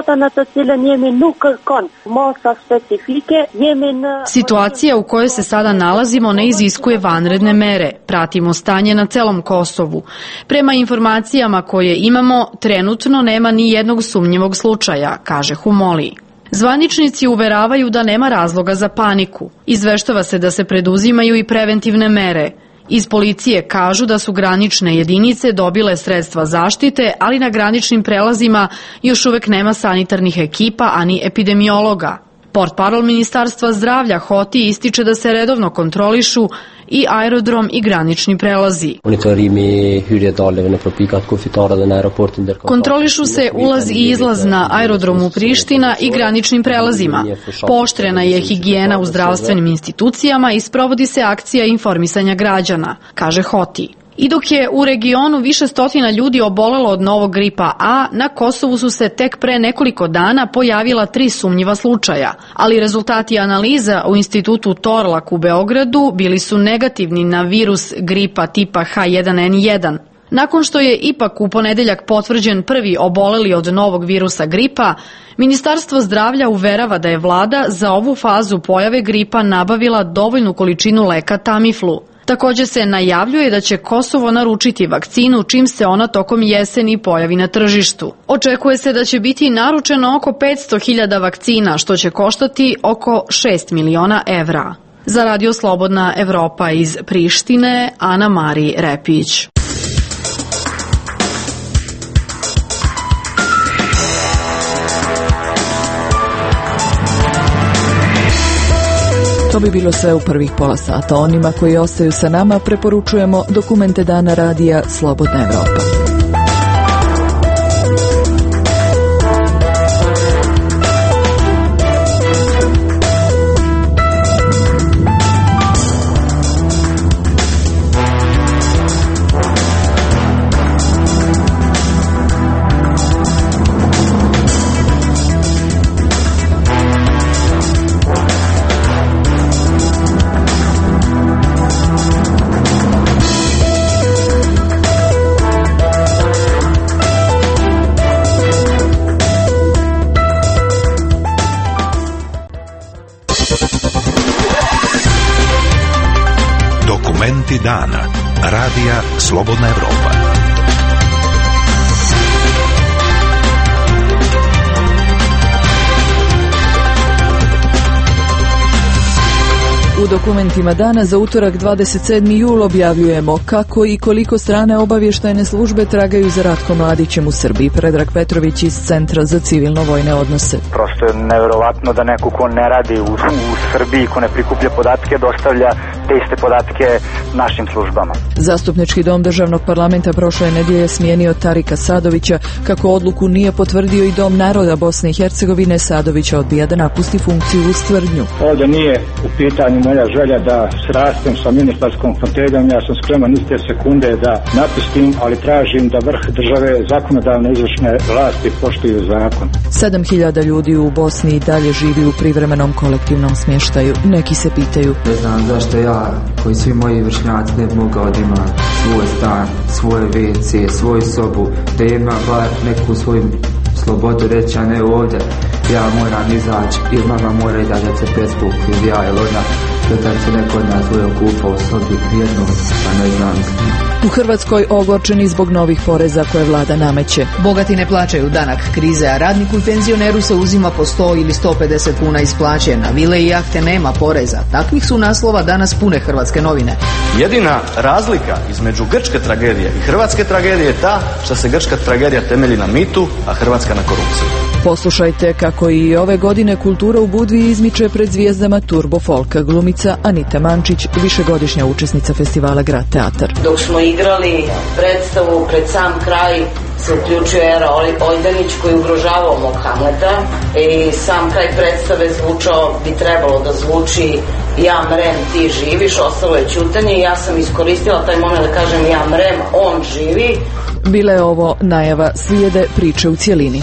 Situacija u kojoj se sada nalazimo ne iziskuje vanredne mere. Pratimo stanje na celom Kosovu. Prema informacijama koje imamo, trenutno nema ni jednog sumnjivog slučaja, kaže Humoli. Zvaničnici uveravaju da nema razloga za paniku. Izveštava se da se preduzimaju i preventivne mere. Iz policije kažu da su granične jedinice dobile sredstva zaštite, ali na graničnim prelazima još uvek nema sanitarnih ekipa ani epidemiologa. Portparol Ministarstva zdravlja Hoti ističe da se redovno kontrolišu i aerodrom i granični prelazi. Kontrolišu se ulaz i izlaz na aerodromu Priština i graničnim prelazima. Pooštrena je higijena u zdravstvenim institucijama i sprovodi se akcija informisanja građana, kaže Hoti. I dok je u regionu više stotina ljudi obolelo od novog gripa A, na Kosovu su se tek pre nekoliko dana pojavila tri sumnjiva slučaja, ali rezultati analiza u institutu Torlak u Beogradu bili su negativni na virus gripa tipa H jedan N jedan. Nakon što je ipak u ponedeljak potvrđen prvi oboleli od novog virusa gripa, Ministarstvo zdravlja uverava da je vlada za ovu fazu pojave gripa nabavila dovoljnu količinu leka Tamiflu. Također se najavljuje da će Kosovo naručiti vakcinu čim se ona tokom jeseni pojavi na tržištu. Očekuje se da će biti naručeno oko petsto hiljada vakcina, što će koštati oko šest miliona evra. Za Radio Slobodna Evropa iz Prištine, Ana Mari Repić. To bi bilo sve u prvih pola sata. Onima koji ostaju sa nama preporučujemo dokumente dana radija Slobodna Evropa. Dokumenti dana. Radija Slobodna Evropa. U dokumentima dana za utorak dvadeset sedmi jul objavljujemo kako i koliko strane obavještajne službe tragaju za Ratkom Mladićem u Srbiji. Predrag Petrović iz Centra za civilno-vojne odnose. Prosto je neverovatno da neko ko ne radi u, u Srbiji, ko ne prikuplja podatke, dostavlja te iste podatke našim službama. Zastupnički dom državnog parlamenta prošle nedelje smijenio Tarika Sadovića. Kako odluku nije potvrdio i Dom naroda Bosne i Hercegovine, Sadovića odbija da napusti funkciju u Stvrdnju. Ovdje nije u pitanju moja želja da srastem sa ministarskom foteljom, ja sam spreman iste sekunde da napustim, ali tražim da vrh države, zakonodavne izvršne vlasti poštuju zakon. sedam hiljada ljudi u Bosni i dalje živi u privremenom kolektivnom smještaju. Neki se pitaju: ne znam zašto ja, koji svi moji vršnjaci, ne bi mogao da ima svoj stan, svoje ve ce, svoju sobu, da ima bar neku svoju slobodu reći, a ne ovdje ja moram izaći ili mama mora i da se Facebook ili ja ili ona, da se neko od nas svojom kupa u sobi jednom, pa ne znam. U Hrvatskoj ogorčeni zbog novih poreza koje vlada nameće. Bogati ne plaćaju danak krize, a radniku i penzioneru se uzima po sto ili sto pedeset kuna iz plaće. Na vile i jahte nema poreza. Takvih su naslova danas pune hrvatske novine. Jedina razlika između grčke tragedije i hrvatske tragedije je ta što se grčka tragedija temelji na mitu, a hrvatska na korupciji. Poslušajte kako i ove godine kultura u Budvi izmiče pred zvijezdama Turbo Folka. Glumica Anita Mančić, višegodišnja učesnica festivala Grad Teatar. Dok smo igrali predstavu, pred sam kraj se uključio Era Ojdanić koji ugrožavao mog Hamleta i sam kraj predstave zvučao, bi trebalo da zvuči ja mrem, ti živiš, ostalo je ćutanje i ja sam iskoristila taj moment da kažem ja mrem, on živi. Bila je ovo najava, slijede priče u cjelini.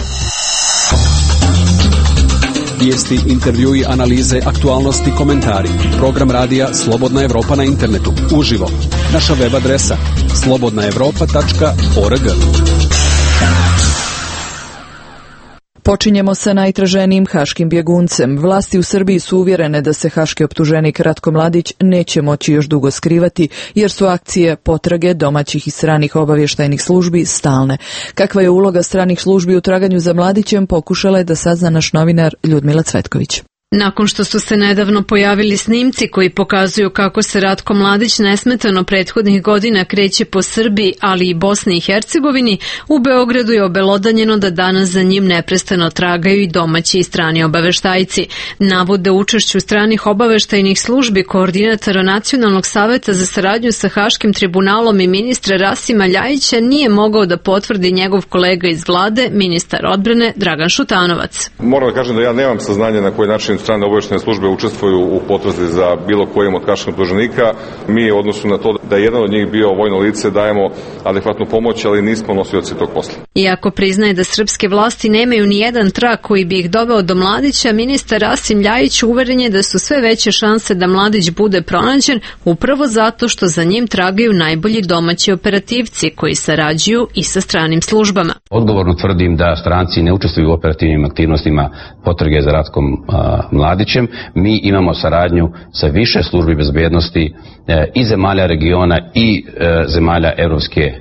Vijesti, intervjui, analize, aktualnosti, komentari. Program radija Slobodna Evropa na internetu. Uživo. Naša web adresa slobodna evropa tačka org. Počinjemo sa najtraženijim haškim bjeguncem. Vlasti u Srbiji su uvjerene da se haški optuženik Ratko Mladić neće moći još dugo skrivati, jer su akcije potrage domaćih i stranih obavještajnih službi stalne. Kakva je uloga stranih službi u traganju za Mladićem, pokušala je da sazna naš novinar Ljudmila Cvetković. Nakon što su se nedavno pojavili snimci koji pokazuju kako se Ratko Mladić nesmetano prethodnih godina kreće po Srbiji, ali i Bosni i Hercegovini, u Beogradu je obelodanjeno da danas za njim neprestano tragaju i domaći i strani obaveštajci. Navode učešću stranih obaveštajnih službi koordinatora Nacionalnog saveta za saradnju sa Haškim tribunalom i ministra Rasima Ljajića nije mogao da potvrdi njegov kolega iz vlade, ministar odbrane Dragan Šutanovac. Moram da kažem da ja nemam saznanja na koji način strane obavještajne službe učestvuju u potrazi za bilo kojim od haških optuženika. Mi u odnosu na to da je jedan od njih bio vojno lice dajemo adekvatnu pomoć, ali nismo nosioci tog posla. Iako priznaje da srpske vlasti nemaju ni jedan trak koji bi ih doveo do Mladića, ministar Rasim Ljajić uveren je da su sve veće šanse da Mladić bude pronađen upravo zato što za njim tragaju najbolji domaći operativci koji sarađuju i sa stranim službama. Odgovorno tvrdim da stranci ne učestvuju u operativnim aktivnostima potrage za Ratkom Mladićem. Mi imamo saradnju sa više službi bezbednosti e, i zemalja regiona i e, zemalja Evropske e,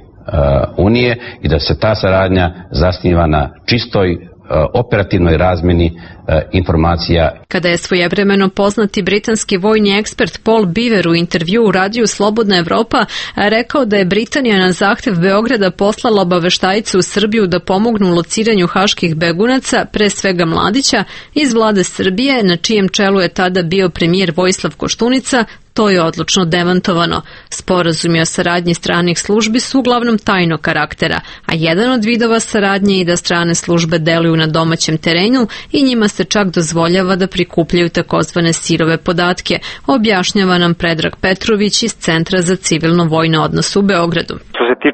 unije i da se ta saradnja zasniva na čistoj operativnoj razmjeni e, informacija. Kada je svojevremeno poznati britanski vojni ekspert Paul Beaver u intervju u radiju Slobodna Evropa rekao da je Britanija na zahtev Beograda poslala obaveštajce u Srbiju da pomognu u lociranju haških begunaca, pre svega Mladića, iz vlade Srbije, na čijem čelu je tada bio premijer Vojislav Koštunica, to je odlučno demantovano. Sporazumi o saradnji stranih službi su uglavnom tajnog karaktera, a jedan od vidova saradnje je i da strane službe deluju na domaćem terenu i njima se čak dozvoljava da prikupljaju takozvane sirove podatke, objašnjava nam Predrag Petrović iz Centra za civilno-vojne odnose u Beogradu. Što se tiče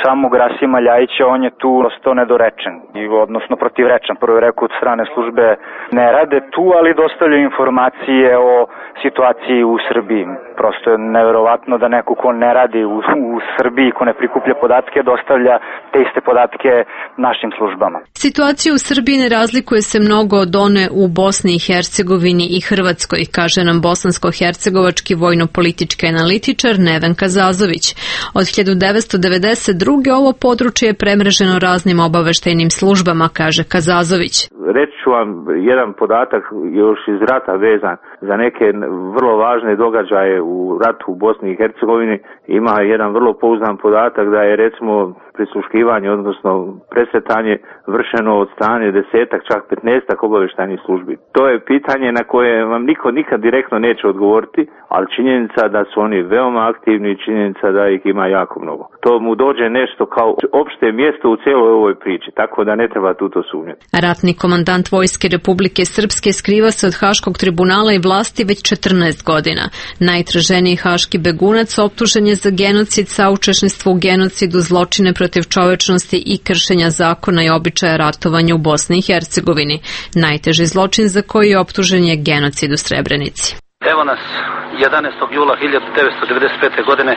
samog Rasima Ljajića, on je tu ostao nedorečen, odnosno protivrečan. Prvo je rekao od strane službe ne rade tu, ali dostavljaju informacije o situaciji u Srbiji. Prosto je neverovatno da neko ko ne radi u, u Srbiji, ko ne prikuplja podatke, dostavlja te iste podatke našim službama. Situacija u Srbiji ne razlikuje se mnogo od one u Bosni i Hercegovini i Hrvatskoj, kaže nam bosansko-hercegovački vojno-politički analitičar Nevenka Zazović. Od hiljadu devetsto devedeset druge ovo područje je premreženo raznim obaveštajnim službama, kaže Kazazović. Reći ću vam jedan podatak još iz rata vezan za neke vrlo važne događaje u ratu u Bosni i Hercegovini. Ima jedan vrlo pouzdan podatak da je recimo prisluškivanje, odnosno presretanje vršeno od strane desetak, čak petnaestak obavještajnih službi. To je pitanje na koje vam niko nikad direktno neće odgovoriti, ali činjenica da su oni veoma aktivni i činjenica da ih ima jako mnogo. To mu dođe nešto kao opšte mjesto u cijeloj ovoj priči, tako da ne treba tu to sumnjati. Ratni komandant Vojske Republike Srpske skriva se od Haškog tribunala i vlasti već četrnaest godina. Najtraženiji haški begunac optužen je za genocid, saučesništvo u genocidu, zločine protiv čovečnosti i kršenja zakona i običaja ratovanja u Bosni i Hercegovini. Najteži zločin za koji je optužen je genocid u Srebrenici. Evo nas jedanaestog jula hiljadu devetsto devedeset pete. godine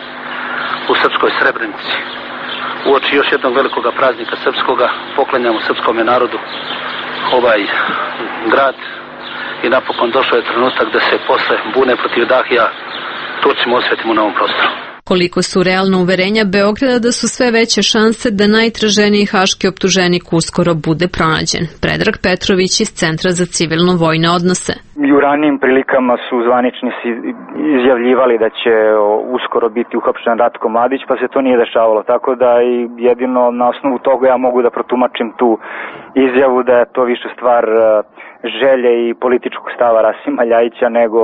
u srpskoj Srebrenici. Uoči još jednog velikog praznika srpskoga poklanjamo srpskome narodu ovaj grad i napokon došao je trenutak da se posle bune protiv Dahija Turcima osvetimo na ovom prostoru. Koliko su realna uverenja Beograda da su sve veće šanse da najtraženiji haški optuženik uskoro bude pronađen. Predrag Petrović iz Centra za civilno-vojne odnose. I u ranijim prilikama su zvaničnici izjavljivali da će uskoro biti uhapšen Ratko Mladić, pa se to nije dešavalo. Tako da i jedino na osnovu toga ja mogu da protumačim tu izjavu da je to više stvar želje i političkog stava Rasima Ljajića nego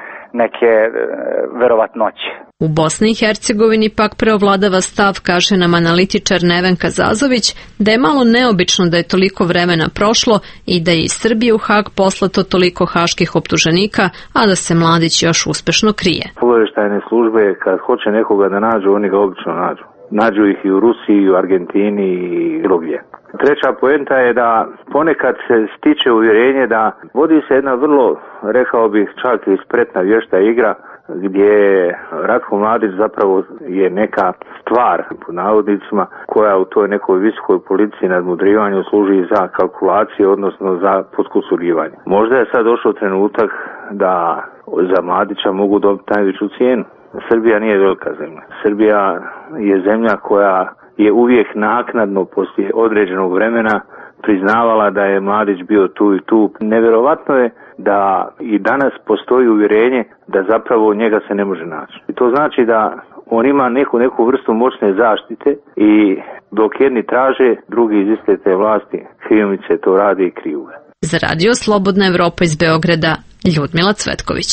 neke e, verovatnoće. U Bosni i Hercegovini pak preovladava stav, kaže nam analitičar Nevenka Zazović, da je malo neobično da je toliko vremena prošlo i da je iz Srbije u Hag poslato toliko haških optuženika, a da se Mladić još uspešno krije. Obavještajne službe kad hoće nekoga da nađu, oni ga obično nađu. Nađu ih i u Rusiji, i u Argentini i bilo gdje. Treća poenta je da ponekad se stiče uvjerenje da vodi se jedna vrlo, rekao bih, čak i spretna vješta igra gdje Ratko Mladić zapravo je neka stvar, po navodnicima, koja u toj nekoj visokoj policiji nadmudrivanju služi za kalkulacije, odnosno za podkusurivanje. Možda je sad došao trenutak da za Mladića mogu dobiti najveću cijenu. Srbija nije velika zemlja. Srbija je zemlja koja je uvijek naknadno poslije određenog vremena priznavala da je Mladić bio tu i tu. Nevjerovatno je da i danas postoji uvjerenje da zapravo njega se ne može naći. I to znači da on ima neku, neku vrstu moćne zaštite i dok jedni traže, drugi iz iste te vlasti kriomice to rade i kriju ga. Za radio Slobodna Evropa iz Beograda, Ljudmila Cvetković.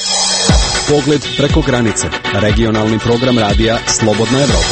Pogled preko granice. Regionalni program radija Slobodna Evropa.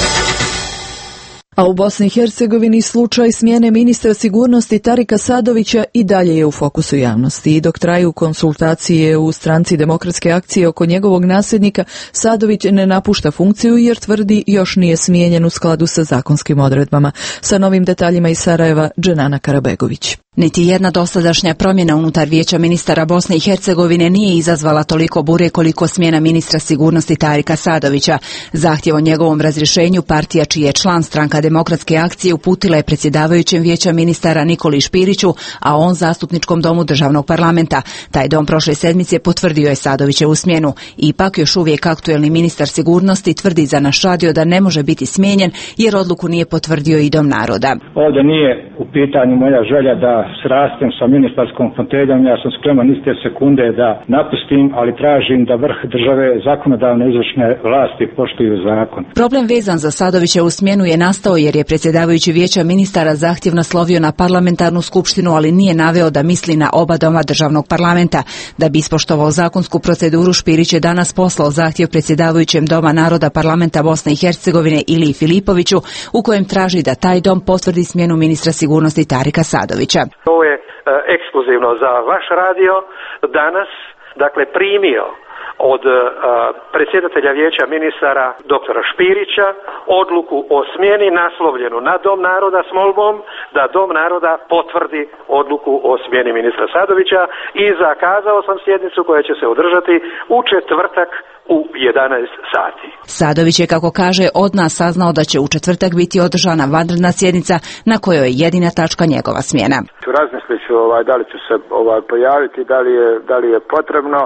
A u Bosni i Hercegovini slučaj smjene ministra sigurnosti Tarika Sadovića i dalje je u fokusu javnosti. I dok traju konsultacije u stranci Demokratske akcije oko njegovog nasljednika, Sadović ne napušta funkciju jer tvrdi još nije smijenjen u skladu sa zakonskim odredbama. Sa novim detaljima iz Sarajeva, Dženana Karabegović. Niti jedna dosadašnja promjena unutar Vijeća ministara Bosne i Hercegovine nije izazvala toliko bure koliko smjena ministra sigurnosti Tarika Sadovića. Zahtjev o njegovom razrješenju partija čiji je član stranka Demokratske akcije uputila je predsjedavajućem Vijeća ministara Nikoli Špiriću, a on zastupničkom domu državnog parlamenta. Taj dom prošle sedmice potvrdio je Sadovićevu smjenu. Ipak još uvijek aktuelni ministar sigurnosti tvrdi za naš radio da ne može biti smijenjen jer odluku nije potvrdio i Dom naroda. Ovdje nije u pitanju moja želja da srastem sa ministarskom foteljom, ja sam spreman iste sekunde da napustim, ali tražim da vrh države zakonodavne izvršne vlasti poštuju zakon. Problem vezan za Sadovićevu smjenu je nastao jer je predsjedavajući Vijeća ministara zahtjev naslovio na parlamentarnu skupštinu, ali nije naveo da misli na oba doma državnog parlamenta. Da bi ispoštovao zakonsku proceduru, Špirić je danas poslao zahtjev predsjedavajućem Doma naroda parlamenta Bosne i Hercegovine Iliji Filipoviću, u kojem traži da taj dom potvrdi smjenu ministra sigurnosti Tarika Sadovića. Ovo je e, ekskluzivno za vaš radio danas, dakle primio od uh, predsjedatelja vijeća ministara doktora Špirića odluku o smjeni naslovljenu na Dom naroda s molbom da Dom naroda potvrdi odluku o smjeni ministra Sadovića i zakazao sam sjednicu koja će se održati u četvrtak u jedanaest sati. Sadović je, kako kaže, od nas saznao da će u četvrtak biti održana vanredna sjednica na kojoj je jedina tačka njegova smjena. Razmislit ću ovaj, da li ću se ovaj, pojaviti, da li, je, da li je potrebno.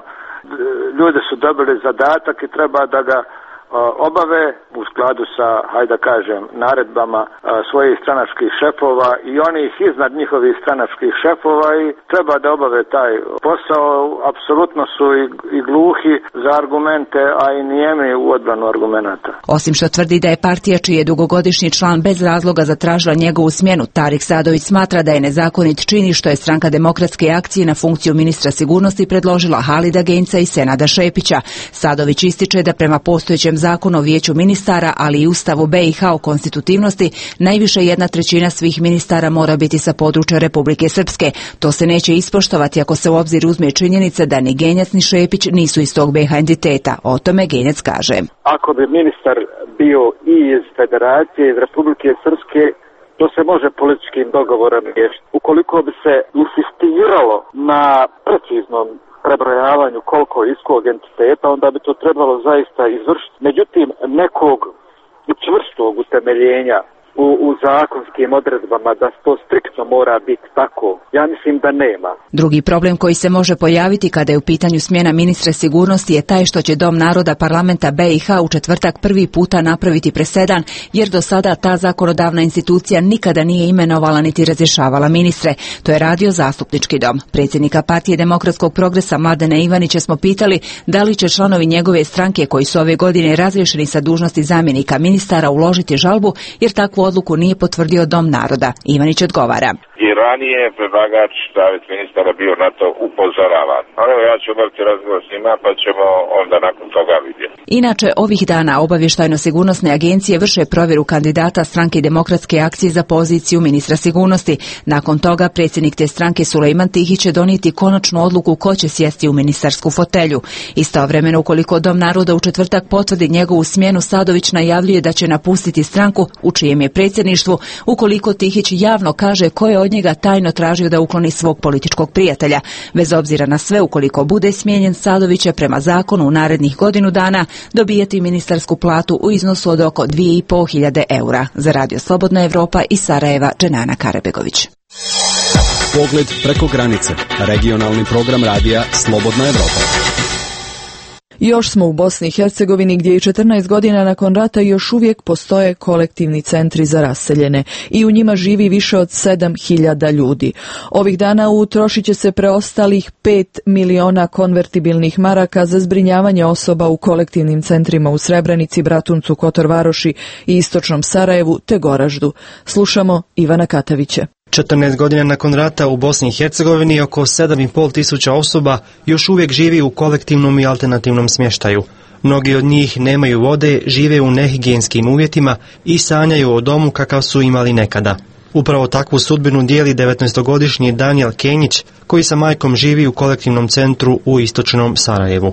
Ljudi su dobili zadatak i treba da ga obave u skladu sa, hajde da kažem, naredbama svojih stranačkih šefova i onih iznad njihovih stranačkih šefova i treba da obave taj posao. Apsolutno su i, i gluhi za argumente, a i nijemi u odbranu argumenata. Osim što tvrdi da je partija čiji je dugogodišnji član bez razloga zatražila njegovu smjenu, Tarik Sadović smatra da je nezakonit čin što je Stranka demokratske akcije na funkciju ministra sigurnosti predložila Halida Genca i Senada Šepića. Sadović ističe da prema postojećem zakonu o vijeću ministara, ali i Ustavu B i H o konstitutivnosti, najviše jedna trećina svih ministara mora biti sa područja Republike Srpske. To se neće ispoštovati ako se u obzir uzme činjenica da ni Genjac ni Šepić nisu iz tog B H entiteta. O tome Genjac kaže. Ako bi ministar bio i iz Federacije, iz Republike Srpske, to se može političkim dogovorom riješiti. Ukoliko bi se insistiralo na preciznom prebrojavanju koliko iz kog entiteta, onda bi to trebalo zaista izvršiti. Međutim, nekog čvrstog utemeljenja u, u zakonskim odredbama da to striktno mora biti tako, ja mislim da nema. Drugi problem koji se može pojaviti kada je u pitanju smjena ministra sigurnosti je taj što će Dom naroda parlamenta B i H u četvrtak prvi puta napraviti presedan, jer do sada ta zakonodavna institucija nikada nije imenovala niti razrješavala ministre. To je radio Zastupnički dom. Predsjednika Partije demokratskog progresa Mladena Ivanića smo pitali da li će članovi njegove stranke koji su ove godine razriješeni sa dužnosti zamjenika ministara uložiti žalbu, jer takvu odluku nije potvrdio Dom naroda. Ivanić odgovara. I ranije je predlagač savjet ministara bio na to upozoravan. Ali evo ja ću obaviti razgovor s njima pa ćemo onda nakon toga vidjeti. Inače, ovih dana obavještajno-sigurnosne agencije vrše provjeru kandidata Stranke demokratske akcije za poziciju ministra sigurnosti. Nakon toga predsjednik te stranke Sulejman Tihić će donijeti konačnu odluku ko će sjesti u ministarsku fotelju. Istovremeno, ukoliko Dom naroda u četvrtak potvrdi njegovu smjenu, Sadović najavljuje da će napustiti stranku u čijem je predsjedništvu, ukoliko Tihić javno kaže ko je od njega tajno tražio da ukloni svog političkog prijatelja. Bez obzira na sve, ukoliko bude smijenjen, Sadović će prema zakonu u narednih godinu dana dobijati ministarsku platu u iznosu od oko dvije i pol hiljade eura. Za Radio Slobodna Evropa iz Sarajeva, Dženana Karebegović. Pogled preko granice. Regionalni program radija Slobodna Evropa. Još smo u Bosni i Hercegovini gdje i četrnaest godina nakon rata još uvijek postoje kolektivni centri za raseljene i u njima živi više od sedam hiljada ljudi. Ovih dana utrošit će se preostalih pet miliona konvertibilnih maraka za zbrinjavanje osoba u kolektivnim centrima u Srebrenici, Bratuncu, Kotor Varoši i istočnom Sarajevu te Goraždu. Slušamo Ivana Katavića. četrnaest godina nakon rata u Bosni i Hercegovini oko sedam i pol tisuća osoba još uvijek živi u kolektivnom i alternativnom smještaju. Mnogi od njih nemaju vode, žive u nehigijenskim uvjetima i sanjaju o domu kakav su imali nekada. Upravo takvu sudbinu dijeli devetnaestogodišnji Daniel Kenjić, koji sa majkom živi u kolektivnom centru u istočnom Sarajevu.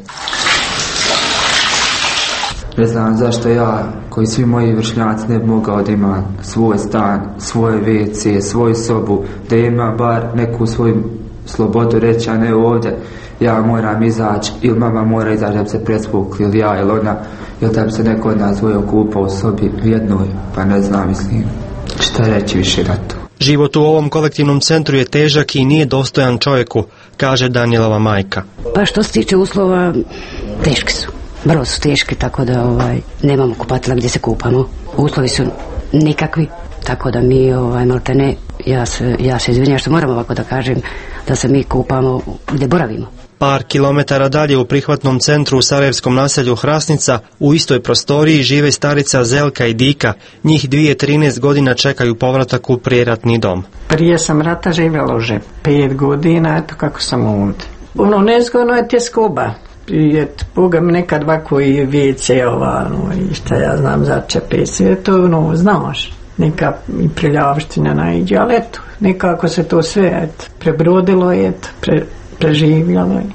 Ne znam zašto ja, koji svi moji vršnjaci, ne bi mogao da ima svoj stan, svoje ve ce, svoju sobu, da ima bar neku svoju slobodu reći, a ne ovdje ja moram izaći ili mama mora izaći da bi se presvukli ili ja ili ona, ili da bi se neko od nas dvoje okupao u sobi u jednoj, pa ne znam, mislim šta reći više na to. Život u ovom kolektivnom centru je težak i nije dostojan čovjeku, kaže Danielova majka. Pa što se tiče uslova, teški su. Vrlo su teški, tako da ovaj, nemamo kupatila gdje se kupamo. Uslovi su nikakvi, tako da mi, ovaj, maltene, ja se, ja se izvinjam što moram ovako da kažem, da se mi kupamo gdje boravimo. Par kilometara dalje u prihvatnom centru u sarajevskom naselju Hrasnica u istoj prostoriji žive starica Zelka i Dika. Njih dvije trinaest godina čekaju povratak u prijeratni dom. Prije sam rata živjela už pet godina, eto kako sam ovdje. Ono nezgodno je tjeskoba. I et, Boga mi nekad ovako i ve ce ova, no, i šta ja znam, začepe sve to, no, znaš, neka i priljavština naiđe, ali eto, nekako se to sve, et, prebrodilo je, et, pre, preživjelo je.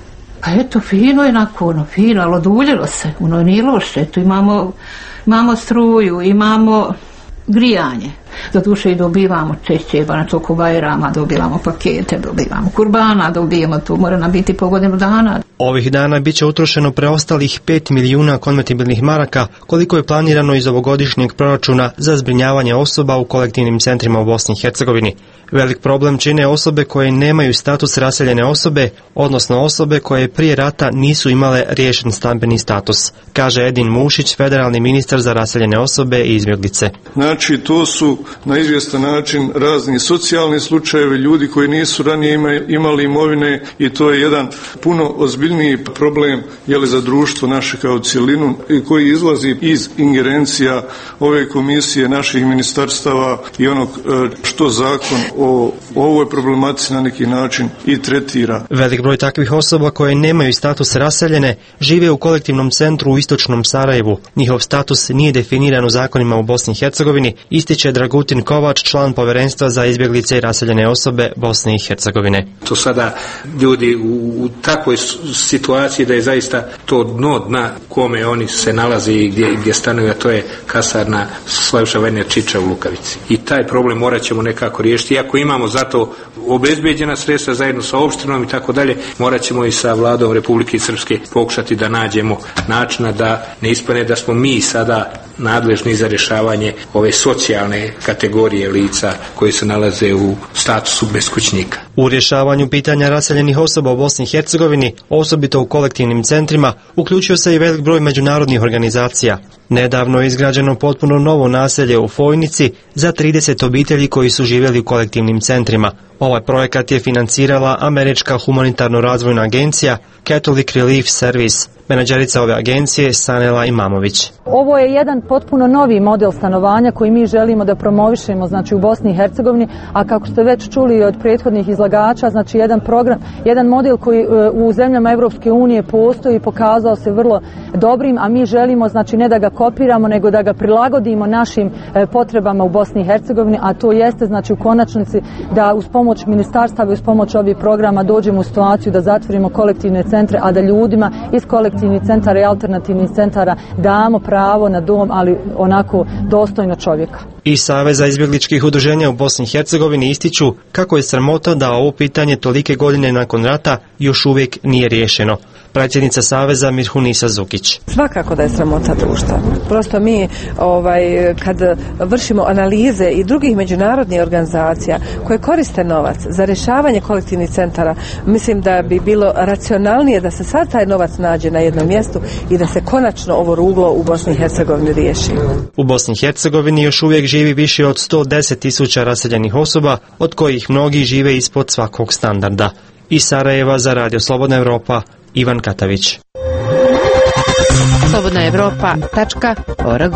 Pa eto, fino je onako, ono, fino, ali oduljilo se, ono, nije loše, eto, imamo, imamo struju, imamo grijanje. Zaduše i dobivamo češće, ba na toliko Bajrama, dobivamo pakete, dobivamo kurbana, dobijemo, to mora nam biti po godinu dana. Ovih dana bit će utrošeno preostalih pet milijuna konvertibilnih maraka, koliko je planirano iz ovogodišnjeg proračuna za zbrinjavanje osoba u kolektivnim centrima u Bosni i Hercegovini. Velik problem čine osobe koje nemaju status raseljene osobe, odnosno osobe koje prije rata nisu imale riješen stambeni status, kaže Edin Mušić, federalni ministar za raseljene osobe i izbjeglice. Znači, to su na izvjestan način razni socijalni slučajevi, ljudi koji nisu ranije imali imovine i to je jedan puno ozbiljniji problem jeli, za društvo naše kao cjelinu i koji izlazi iz ingerencija ove komisije, naših ministarstava i onog što zakon o ovoj problematici na neki način i tretira. Velik broj takvih osoba koje nemaju status raseljene žive u kolektivnom centru u istočnom Sarajevu. Njihov status nije definiran u zakonima u Bosni i Hercegovini, ističe Dragutin Kovač, član povjerenstva za izbjeglice i raseljene osobe Bosne i Hercegovine. To sada ljudi u, u takvoj situaciji da je zaista to dno dna kome oni se nalaze i gdje, gdje stanuju, a to je kasarna Slavša Vajner Čiča u Lukavici. I taj problem morat ćemo nekako riješiti. Iako imamo za to obezbeđena sredstva zajedno sa opštinom i tako dalje, morat ćemo i sa vladom Republike Srpske pokušati da nađemo načina da ne ispane da smo mi sada nadležni za rješavanje ove socijalne kategorije lica koji se nalaze u statusu beskućnika. U rješavanju pitanja raseljenih osoba u Bosni i Hercegovini, osobito u kolektivnim centrima, uključio se i velik broj međunarodnih organizacija. Nedavno je izgrađeno potpuno novo naselje u Fojnici za trideset obitelji koji su živjeli u kolektivnim centrima. Ovaj projekat je financirala američka humanitarno-razvojna agencija Catholic Relief Service. Menadžerica ove agencije Sanela Imamović. Ovo je jedan potpuno novi model stanovanja koji mi želimo da promovišemo, znači u Bosni i Hercegovini, a kako ste već čuli od prethodnih izlagača, znači jedan program, jedan model koji u zemljama Evropske unije postoji i pokazao se vrlo dobrim, a mi želimo znači ne da ga kopiramo, nego da ga prilagodimo našim potrebama u Bosni i Hercegovini, a to jeste znači u konačnici da uz pomoć ministarstava i uz pomoć ovih programa dođemo u situaciju da zatvorimo kolektivne centre, a da ljudima iz kolektivnih centara i alternativnih centara damo pravo na dom, ali onako dostojno čovjeka. I Saveza izbjegličkih udruženja u Bosni i Hercegovini ističu kako je sramota da ovo pitanje tolike godine nakon rata još uvijek nije riješeno. Predsjednica Saveza Mirhunisa Zukić. Svakako da je sramota društva. Prosto mi ovaj, kad vršimo analize i drugih međunarodnih organizacija koje koriste novac za rješavanje kolektivnih centara, mislim da bi bilo racionalnije da se sad taj novac nađe na jednom mjestu i da se konačno ovo ruglo u Bosni i Hercegovini riješi. U Bosni i Hercegovini još uvijek živi više od sto deset tisuća raseljenih osoba, od kojih mnogi žive ispod svakog standarda. Iz Sarajeva za Radio Slobodna Evropa, Ivan Katavić. slobodna evropa tačka org.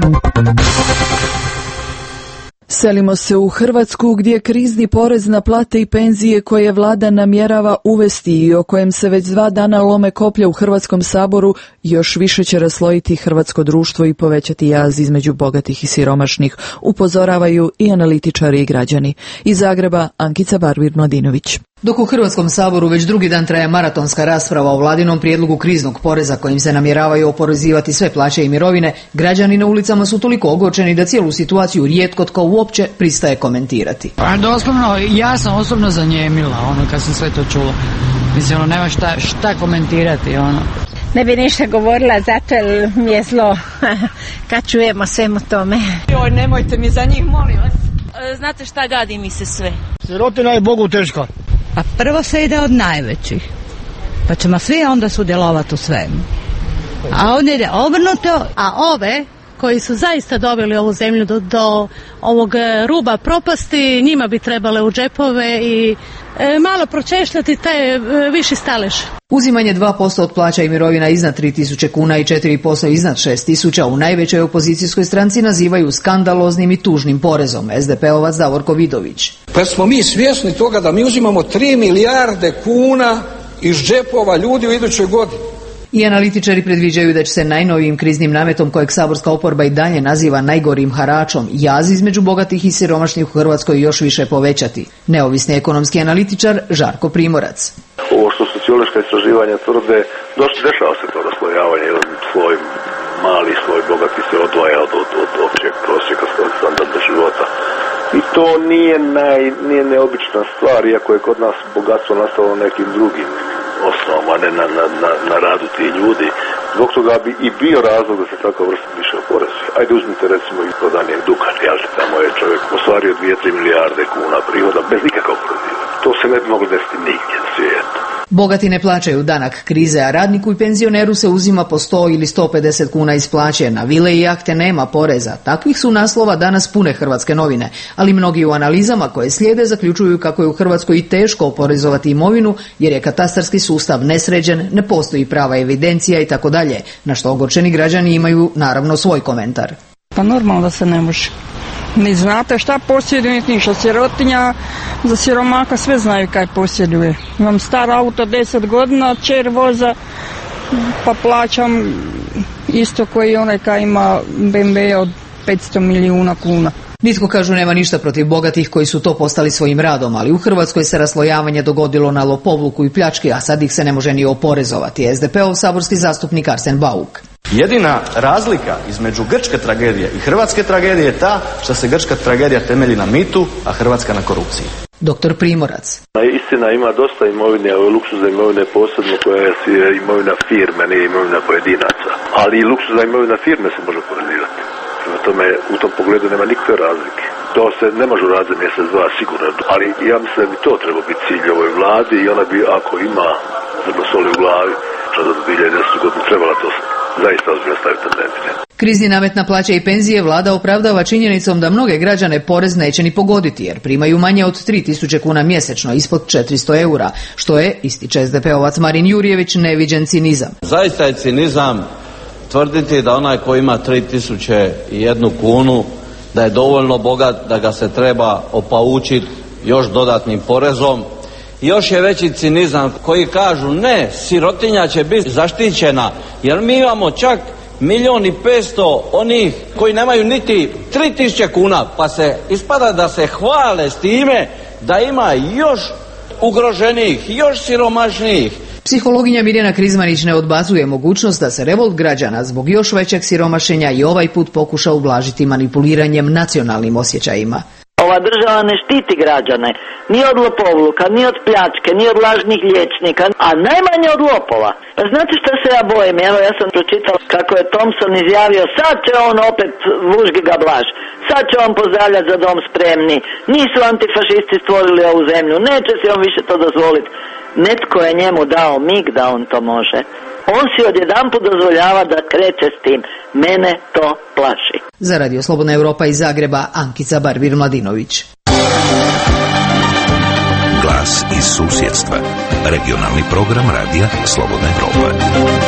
Selimo se u Hrvatsku gdje krizni porez na plate i penzije koje vlada namjerava uvesti i o kojem se već dva dana lome koplja u Hrvatskom saboru još više će raslojiti hrvatsko društvo i povećati jaz između bogatih i siromašnih, upozoravaju i analitičari i građani. Iz Zagreba Ankica Barvir-Mladinović. Dok u Hrvatskom saboru već drugi dan traje maratonska rasprava o vladinom prijedlogu kriznog poreza kojim se namjeravaju oporezivati sve plaće i mirovine, građani na ulicama su toliko ogorčeni da cijelu situaciju rijetko tko uopće pristaje komentirati. Pa doslovno, ja sam osobno zanjemila ono kad sam sve to čula. Mislim, ono, nema šta, šta komentirati, ono. Ne bi ništa govorila zato jer mi je zlo kad čujemo svemu tome. Joj, nemojte mi za njih, molim vas. Znate šta, gadi mi se sve. Sirotina je Bogu teška. Pa prvo se ide od najvećih, pa ćemo svi onda sudjelovati u svemu. A ovdje ide obrnuto, a ove koji su zaista doveli ovu zemlju do, do ovog ruba propasti, njima bi trebale u džepove i e, malo pročešljati taj e, viši stalež. Uzimanje dva posto od plaća i mirovina iznad tri tisuće kuna i četiri posto iznad šest tisuća u najvećoj opozicijskoj stranci nazivaju skandaloznim i tužnim porezom. es de pe ovac Davorko Vidović. Pa smo mi svjesni toga da mi uzimamo tri milijarde kuna iz džepova ljudi u idućoj godini. I analitičari predviđaju da će se najnovijim kriznim nametom kojeg saborska oporba i dalje naziva najgorim haračom jaz između bogatih i siromašnih u Hrvatskoj još više povećati. Neovisni ekonomski analitičar Žarko Primorac. Ovo što su sociološka istraživanja tvrde, došli, dešava se to raslojavanje, jedan sloj, mali sloj bogati se odvaja od, od, od općeg prosjeka standarda života. I to nije, naj, nije neobična stvar, iako je kod nas bogatstvo nastalo nekim drugim osnovama, a ne na, na, na, na radu tih ljudi. Zbog toga bi i bio razlog da se tako vrsta više oporezuje. Ajde uzmite recimo i prodanijeg Dukat, jel? Tamo je čovjek ostvario dvije do tri milijarde kuna prihoda bez nikakvog oporezivanja. To se ne bi moglo desiti nigdje na svijetu. Bogati ne plaćaju danak krize, a radniku i penzioneru se uzima po sto ili sto pedeset kuna iz plaće. Na vile i jahte nema poreza. Takvih su naslova danas pune hrvatske novine, ali mnogi u analizama koje slijede zaključuju kako je u Hrvatskoj i teško oporezovati imovinu jer je katastarski sustav nesređen, ne postoji prava evidencija i tako dalje, na što ogorčeni građani imaju naravno svoj komentar. Pa normalno da se ne može. Ni znate šta posjeduje, ništa. Sirotinja za siromaka sve znaju kaj posjeduje. Imam star auto deset godina, čer voza, pa plaćam isto koji onaj kaj ima B M W od petsto milijuna kuna. Nitko, kažu, nema ništa protiv bogatih koji su to postali svojim radom, ali u Hrvatskoj se raslojavanje dogodilo na lopovluku i pljački, a sad ih se ne može ni oporezovati. S D P-ov saborski zastupnik Arsen Bauk. Jedina razlika između grčke tragedije i hrvatske tragedije je ta što se grčka tragedija temelji na mitu, a hrvatska na korupciji. Doktor Primorac. Istina, ima dosta imovine, ove luksuzne imovine posebno koja je imovina firme, nije imovina pojedinaca. Ali i luksuzna imovina firme se može oporezivati. Prema tome, u tom pogledu nema nikakve razlike. To se ne može uraditi za mjesec, dva, sigurno. Ali ja mislim da bi to trebao biti cilj ovoj vladi i ona bi, ako ima zrno soli u glavi, što do dvije hiljade desete godine trebala to zaista ozbiljno staviti tendencije. Krizni namet na plaće i penzije vlada opravdava činjenicom da mnoge građane porez neće ni pogoditi jer primaju manje od tri tisuće kuna mjesečno, ispod četiristo eura, što je, ističe S D P-ovac Marin Jurjević, neviđen cinizam. Zaista je cinizam tvrditi da onaj koji ima tri tisuće i jednu kunu da je dovoljno bogat da ga se treba opaučiti još dodatnim porezom. Još je veći cinizam koji kažu ne, sirotinja će biti zaštićena jer mi imamo čak milijon i petsto onih koji nemaju niti tri tisuće kuna, pa se ispada da se hvale s time da ima još ugroženijih, još siromašnijih. Psihologinja Mirjana Krizmanić ne odbacuje mogućnost da se revolt građana zbog još većeg siromašenja i ovaj put pokuša ublažiti manipuliranjem nacionalnim osjećajima. Ova država ne štiti građane, ni od lopovluka, ni od pljačke, ni od lažnih liječnika, a najmanje od lopova. Pa znate što se ja bojim? Evo, ja sam pročitala kako je Thompson izjavio, sad će on opet vužgi ga blaž, sad će on pozdravljati za dom spremni, nisu antifašisti stvorili ovu zemlju, neće si on više to dozvoliti. Netko je njemu dao mig da on to može. On si odjedanput dozvoljava da kreće s tim. Mene to plaši. Za Radio Slobodna Europa iz Zagreba, Ankica Barbir-Mladinović. Glas iz susjedstva. Regionalni program Radija Slobodna Europa.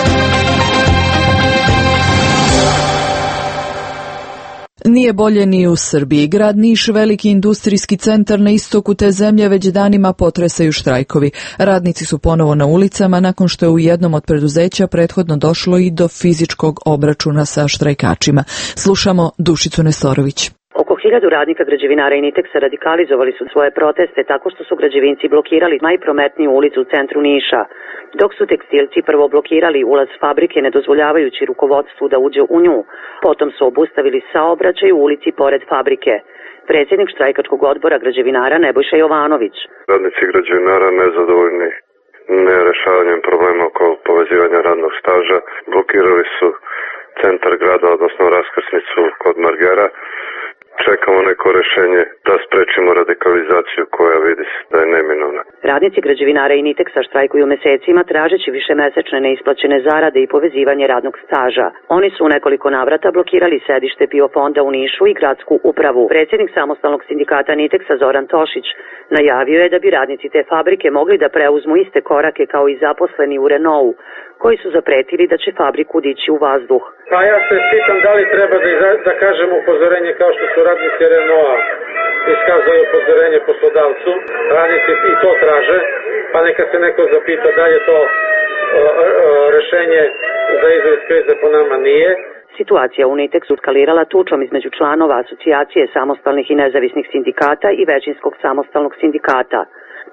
Nije bolje ni u Srbiji. Grad Niš, veliki industrijski centar na istoku te zemlje, već danima potresaju štrajkovi. Radnici su ponovo na ulicama nakon što je u jednom od preduzeća prethodno došlo i do fizičkog obračuna sa štrajkačima. Slušamo Dušicu Nestorović. Oko hiljadu radnika građevinara i Niteksa radikalizovali su svoje proteste tako što su građevinci blokirali najprometniju ulicu u centru Niša, dok su tekstilci prvo blokirali ulaz fabrike ne dozvoljavajući rukovodstvu da uđe u nju. Potom su obustavili saobraćaj u ulici pored fabrike. Predsjednik štrajkačkog odbora građevinara Nebojša Jovanović. Radnici građevinara nezadovoljni nerešavanjem problema oko povezivanja radnog staža blokirali su centar grada, odnosno raskrsnicu kod Margera. Čekamo neko rješenje da sprečimo radikalizaciju koja vidi se da je neminovna. Radnici građevinara i Niteksa štrajkuju mesecima tražeći višemesečne neisplaćene zarade i povezivanje radnog staža. Oni su u nekoliko navrata blokirali sedište PIO fonda u Nišu i gradsku upravu. Predsjednik samostalnog sindikata Niteksa Zoran Tošić najavio je da bi radnici te fabrike mogli da preuzmu iste korake kao i zaposleni u Renaultu, koji su zapretili da će fabriku dići u vazduh. Pa ja se pitam da li treba da, da kažem upozorenje kao što su radnici Renaulta iskazali upozorenje poslodavcu. Radnici i to traže, pa neka se neko zapita da li je to o, o, rešenje za izlaz krize, po nama nije. Situacija u Niteksu eskalirala tučom između članova asocijacije samostalnih i nezavisnih sindikata i većinskog samostalnog sindikata.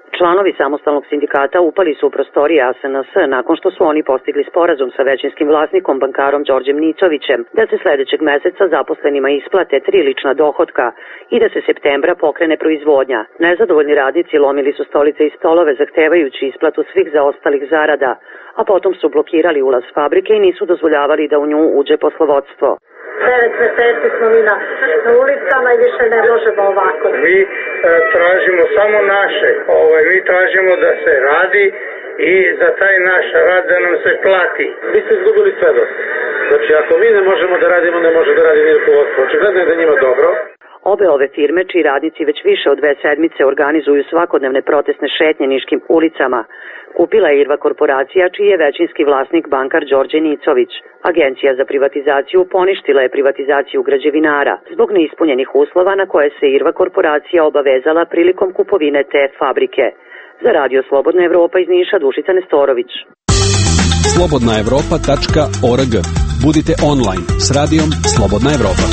Članovi samostalnog sindikata upali su u prostorije A S N S nakon što su oni postigli sporazum sa većinskim vlasnikom bankarom Đorđem Nicovićem da se sledećeg meseca zaposlenima isplate tri lična dohotka i da se septembra pokrene proizvodnja. Nezadovoljni radnici lomili su stolice i stolove zahtevajući isplatu svih zaostalih zarada, a potom su blokirali ulaz fabrike i nisu dozvoljavali da u nju uđe poslovodstvo. Devet meseci smo mi na, na ulicama i više ne možemo ovako. Mi e, tražimo samo naše, ovaj, mi tražimo da se radi i za taj naš rad da nam se plati. Vi ste izgubili sve dosta. Znači ako mi ne možemo da radimo, ne može da radi ni rukovodstvo. Očigledno je da njima dobro. Obe ove firme, čiji radnici već više od dve sedmice organizuju svakodnevne protestne šetnje niškim ulicama, kupila je Irva korporacija, čiji je većinski vlasnik bankar Đorđe Nicović. Agencija za privatizaciju poništila je privatizaciju građevinara zbog neispunjenih uslova na koje se Irva korporacija obavezala prilikom kupovine te fabrike. Za Radio Slobodna Evropa iz Niša, Dušica Nestorović. slobodna evropa tačka org. Budite online s radijom Slobodna Evropa.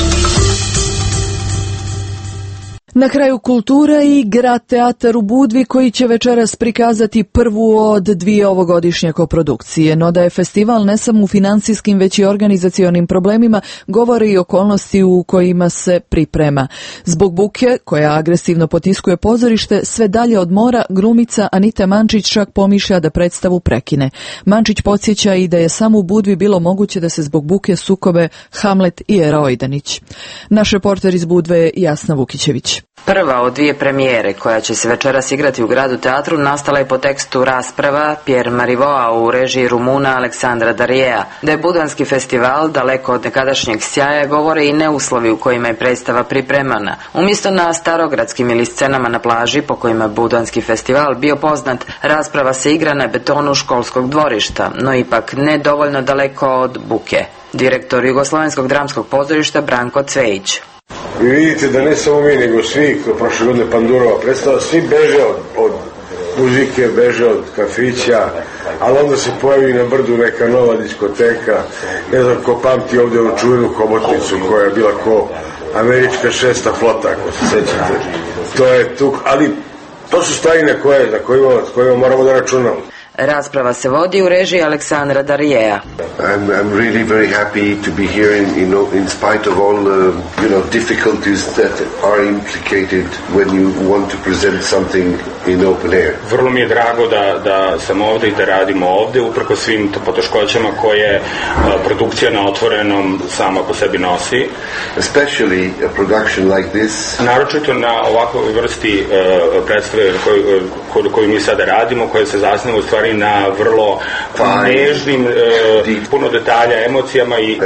Na kraju kultura i Grad teatar u Budvi koji će večeras prikazati prvu od dvije ovogodišnje koprodukcije. No da je festival ne samo u financijskim već i organizacionim problemima, govore i okolnosti u kojima se priprema. Zbog buke koja agresivno potiskuje pozorište, sve dalje od mora, glumica Anita Mančić čak pomišlja da predstavu prekine. Mančić podsjeća i da je samo u Budvi bilo moguće da se zbog buke sukobe Hamlet i Era Ojdanić. Naš reporter iz Budve je Jasna Vukićević. Prva od dvije premijere koja će se večeras igrati u Gradu teatru nastala je po tekstu rasprava Pierre Marivoa u režiji Rumuna Aleksandra Darjeja. Da je Budanski festival daleko od nekadašnjeg sjaja govore i neuslovi u kojima je predstava pripremana. Umjesto na starogradskim ili scenama na plaži po kojima je Budanski festival bio poznat, rasprava se igra na betonu školskog dvorišta, no ipak ne dovoljno daleko od buke. Direktor Jugoslovenskog dramskog pozorišta Branko Cvejić. Vi vidite da ne samo mi, nego svi, kao prošle godine Pandurova predstava, svi beže od, od muzike, beže od kafića, ali onda se pojavi na brdu neka nova diskoteka, ne znam ko pamti ovdje onu čuvenu hobotnicu koja je bila ko američka šesta flota, ako se sećate. To je tu, ali to su stvari na koje, na kojima, s kojima moramo da računamo. Rasprava se vodi u režiji Aleksandra Darjeja. I'm, I'm really very happy to be here in, in, in spite of all the, you know, difficulties that are implicated when you want to present something in open air. Vrlo mi je drago da, da sam ovdje i da radimo ovdje, uprko svim poteškoćama koje a, produkcija na otvorenom sama po sebi nosi. Especially a production like this. Naročito na ovakvoj vrsti uh, predstave koju, koju, koju mi sada radimo, koja se zasniva u stvari na vrlo nežnim, uh, puno detalja, emocijama i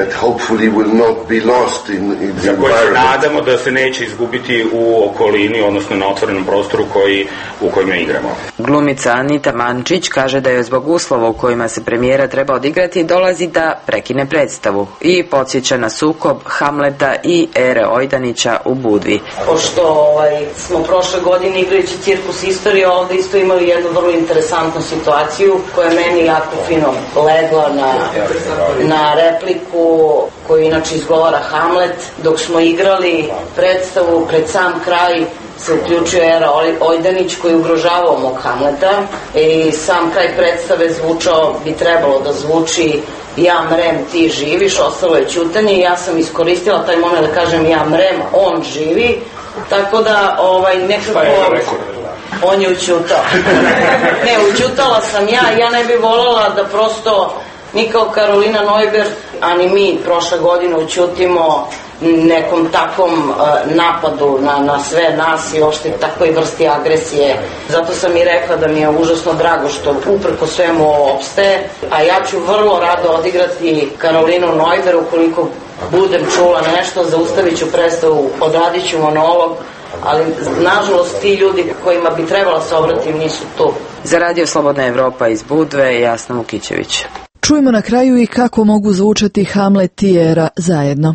za koje se nadamo da se neće izgubiti u okolini, odnosno na otvorenom prostoru koji, u kojima igramo. Glumica Anita Mančić kaže da je zbog uslova u kojima se premijera treba odigrati dolazi da prekine predstavu i podsjeća na sukob Hamleta i Ere Ojdanića u Budvi. Pošto ovaj, smo prošle godine igrajući Cirkus istorije ovdje isto imali jednu vrlo interesantnu situaciju koja je meni jako fino legla na, na repliku koju inače izgovara Hamlet. Dok smo igrali predstavu, pred sam kraj se uključio Era Ojdanić koji ugrožavao mog Hamleta i sam kraj predstave zvučao, bi trebalo da zvuči ja mrem, ti živiš, ostalo je ćutanje i ja sam iskoristila taj moment da kažem ja mrem, on živi, tako da ovaj, nekako on je učutao. Ne, učutala sam ja, ja ne bi voljela da prosto ni kao Karolina Neubert, a ni mi prošle godine učutimo nekom takvom uh, napadu na, na sve nas i ošte takvoj vrsti agresije. Zato sam i rekla da mi je užasno drago što uprko svemu ovo opstaje, a ja ću vrlo rado odigrati Karolinu Neuber ukoliko budem čula nešto, zaustavit ću predstavu, odradit ću monolog, ali nažalost ti ljudi kojima bi trebala se obratim nisu tu. Za Radio Slobodna Evropa iz Budve, Jasna Vukićević. Čujemo na kraju i kako mogu zvučati Hamlet i Era zajedno.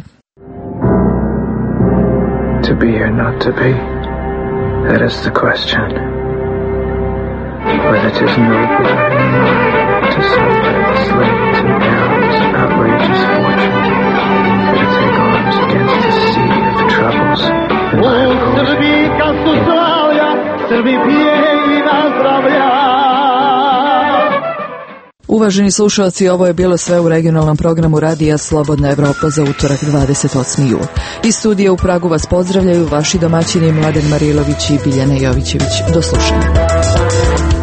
To be or not to be, that is the question. Whether it is noble anymore to subject the slave to Aaron's outrageous fortune, or to take arms against a sea of troubles and violence. Uvaženi slušalci, ovo je bilo sve u regionalnom programu Radija Slobodna Evropa za utorak dvadeset osmi jul. Iz studija u Pragu vas pozdravljaju vaši domaćini Mladen Marilović i Biljana Jovićević. Do slušanja.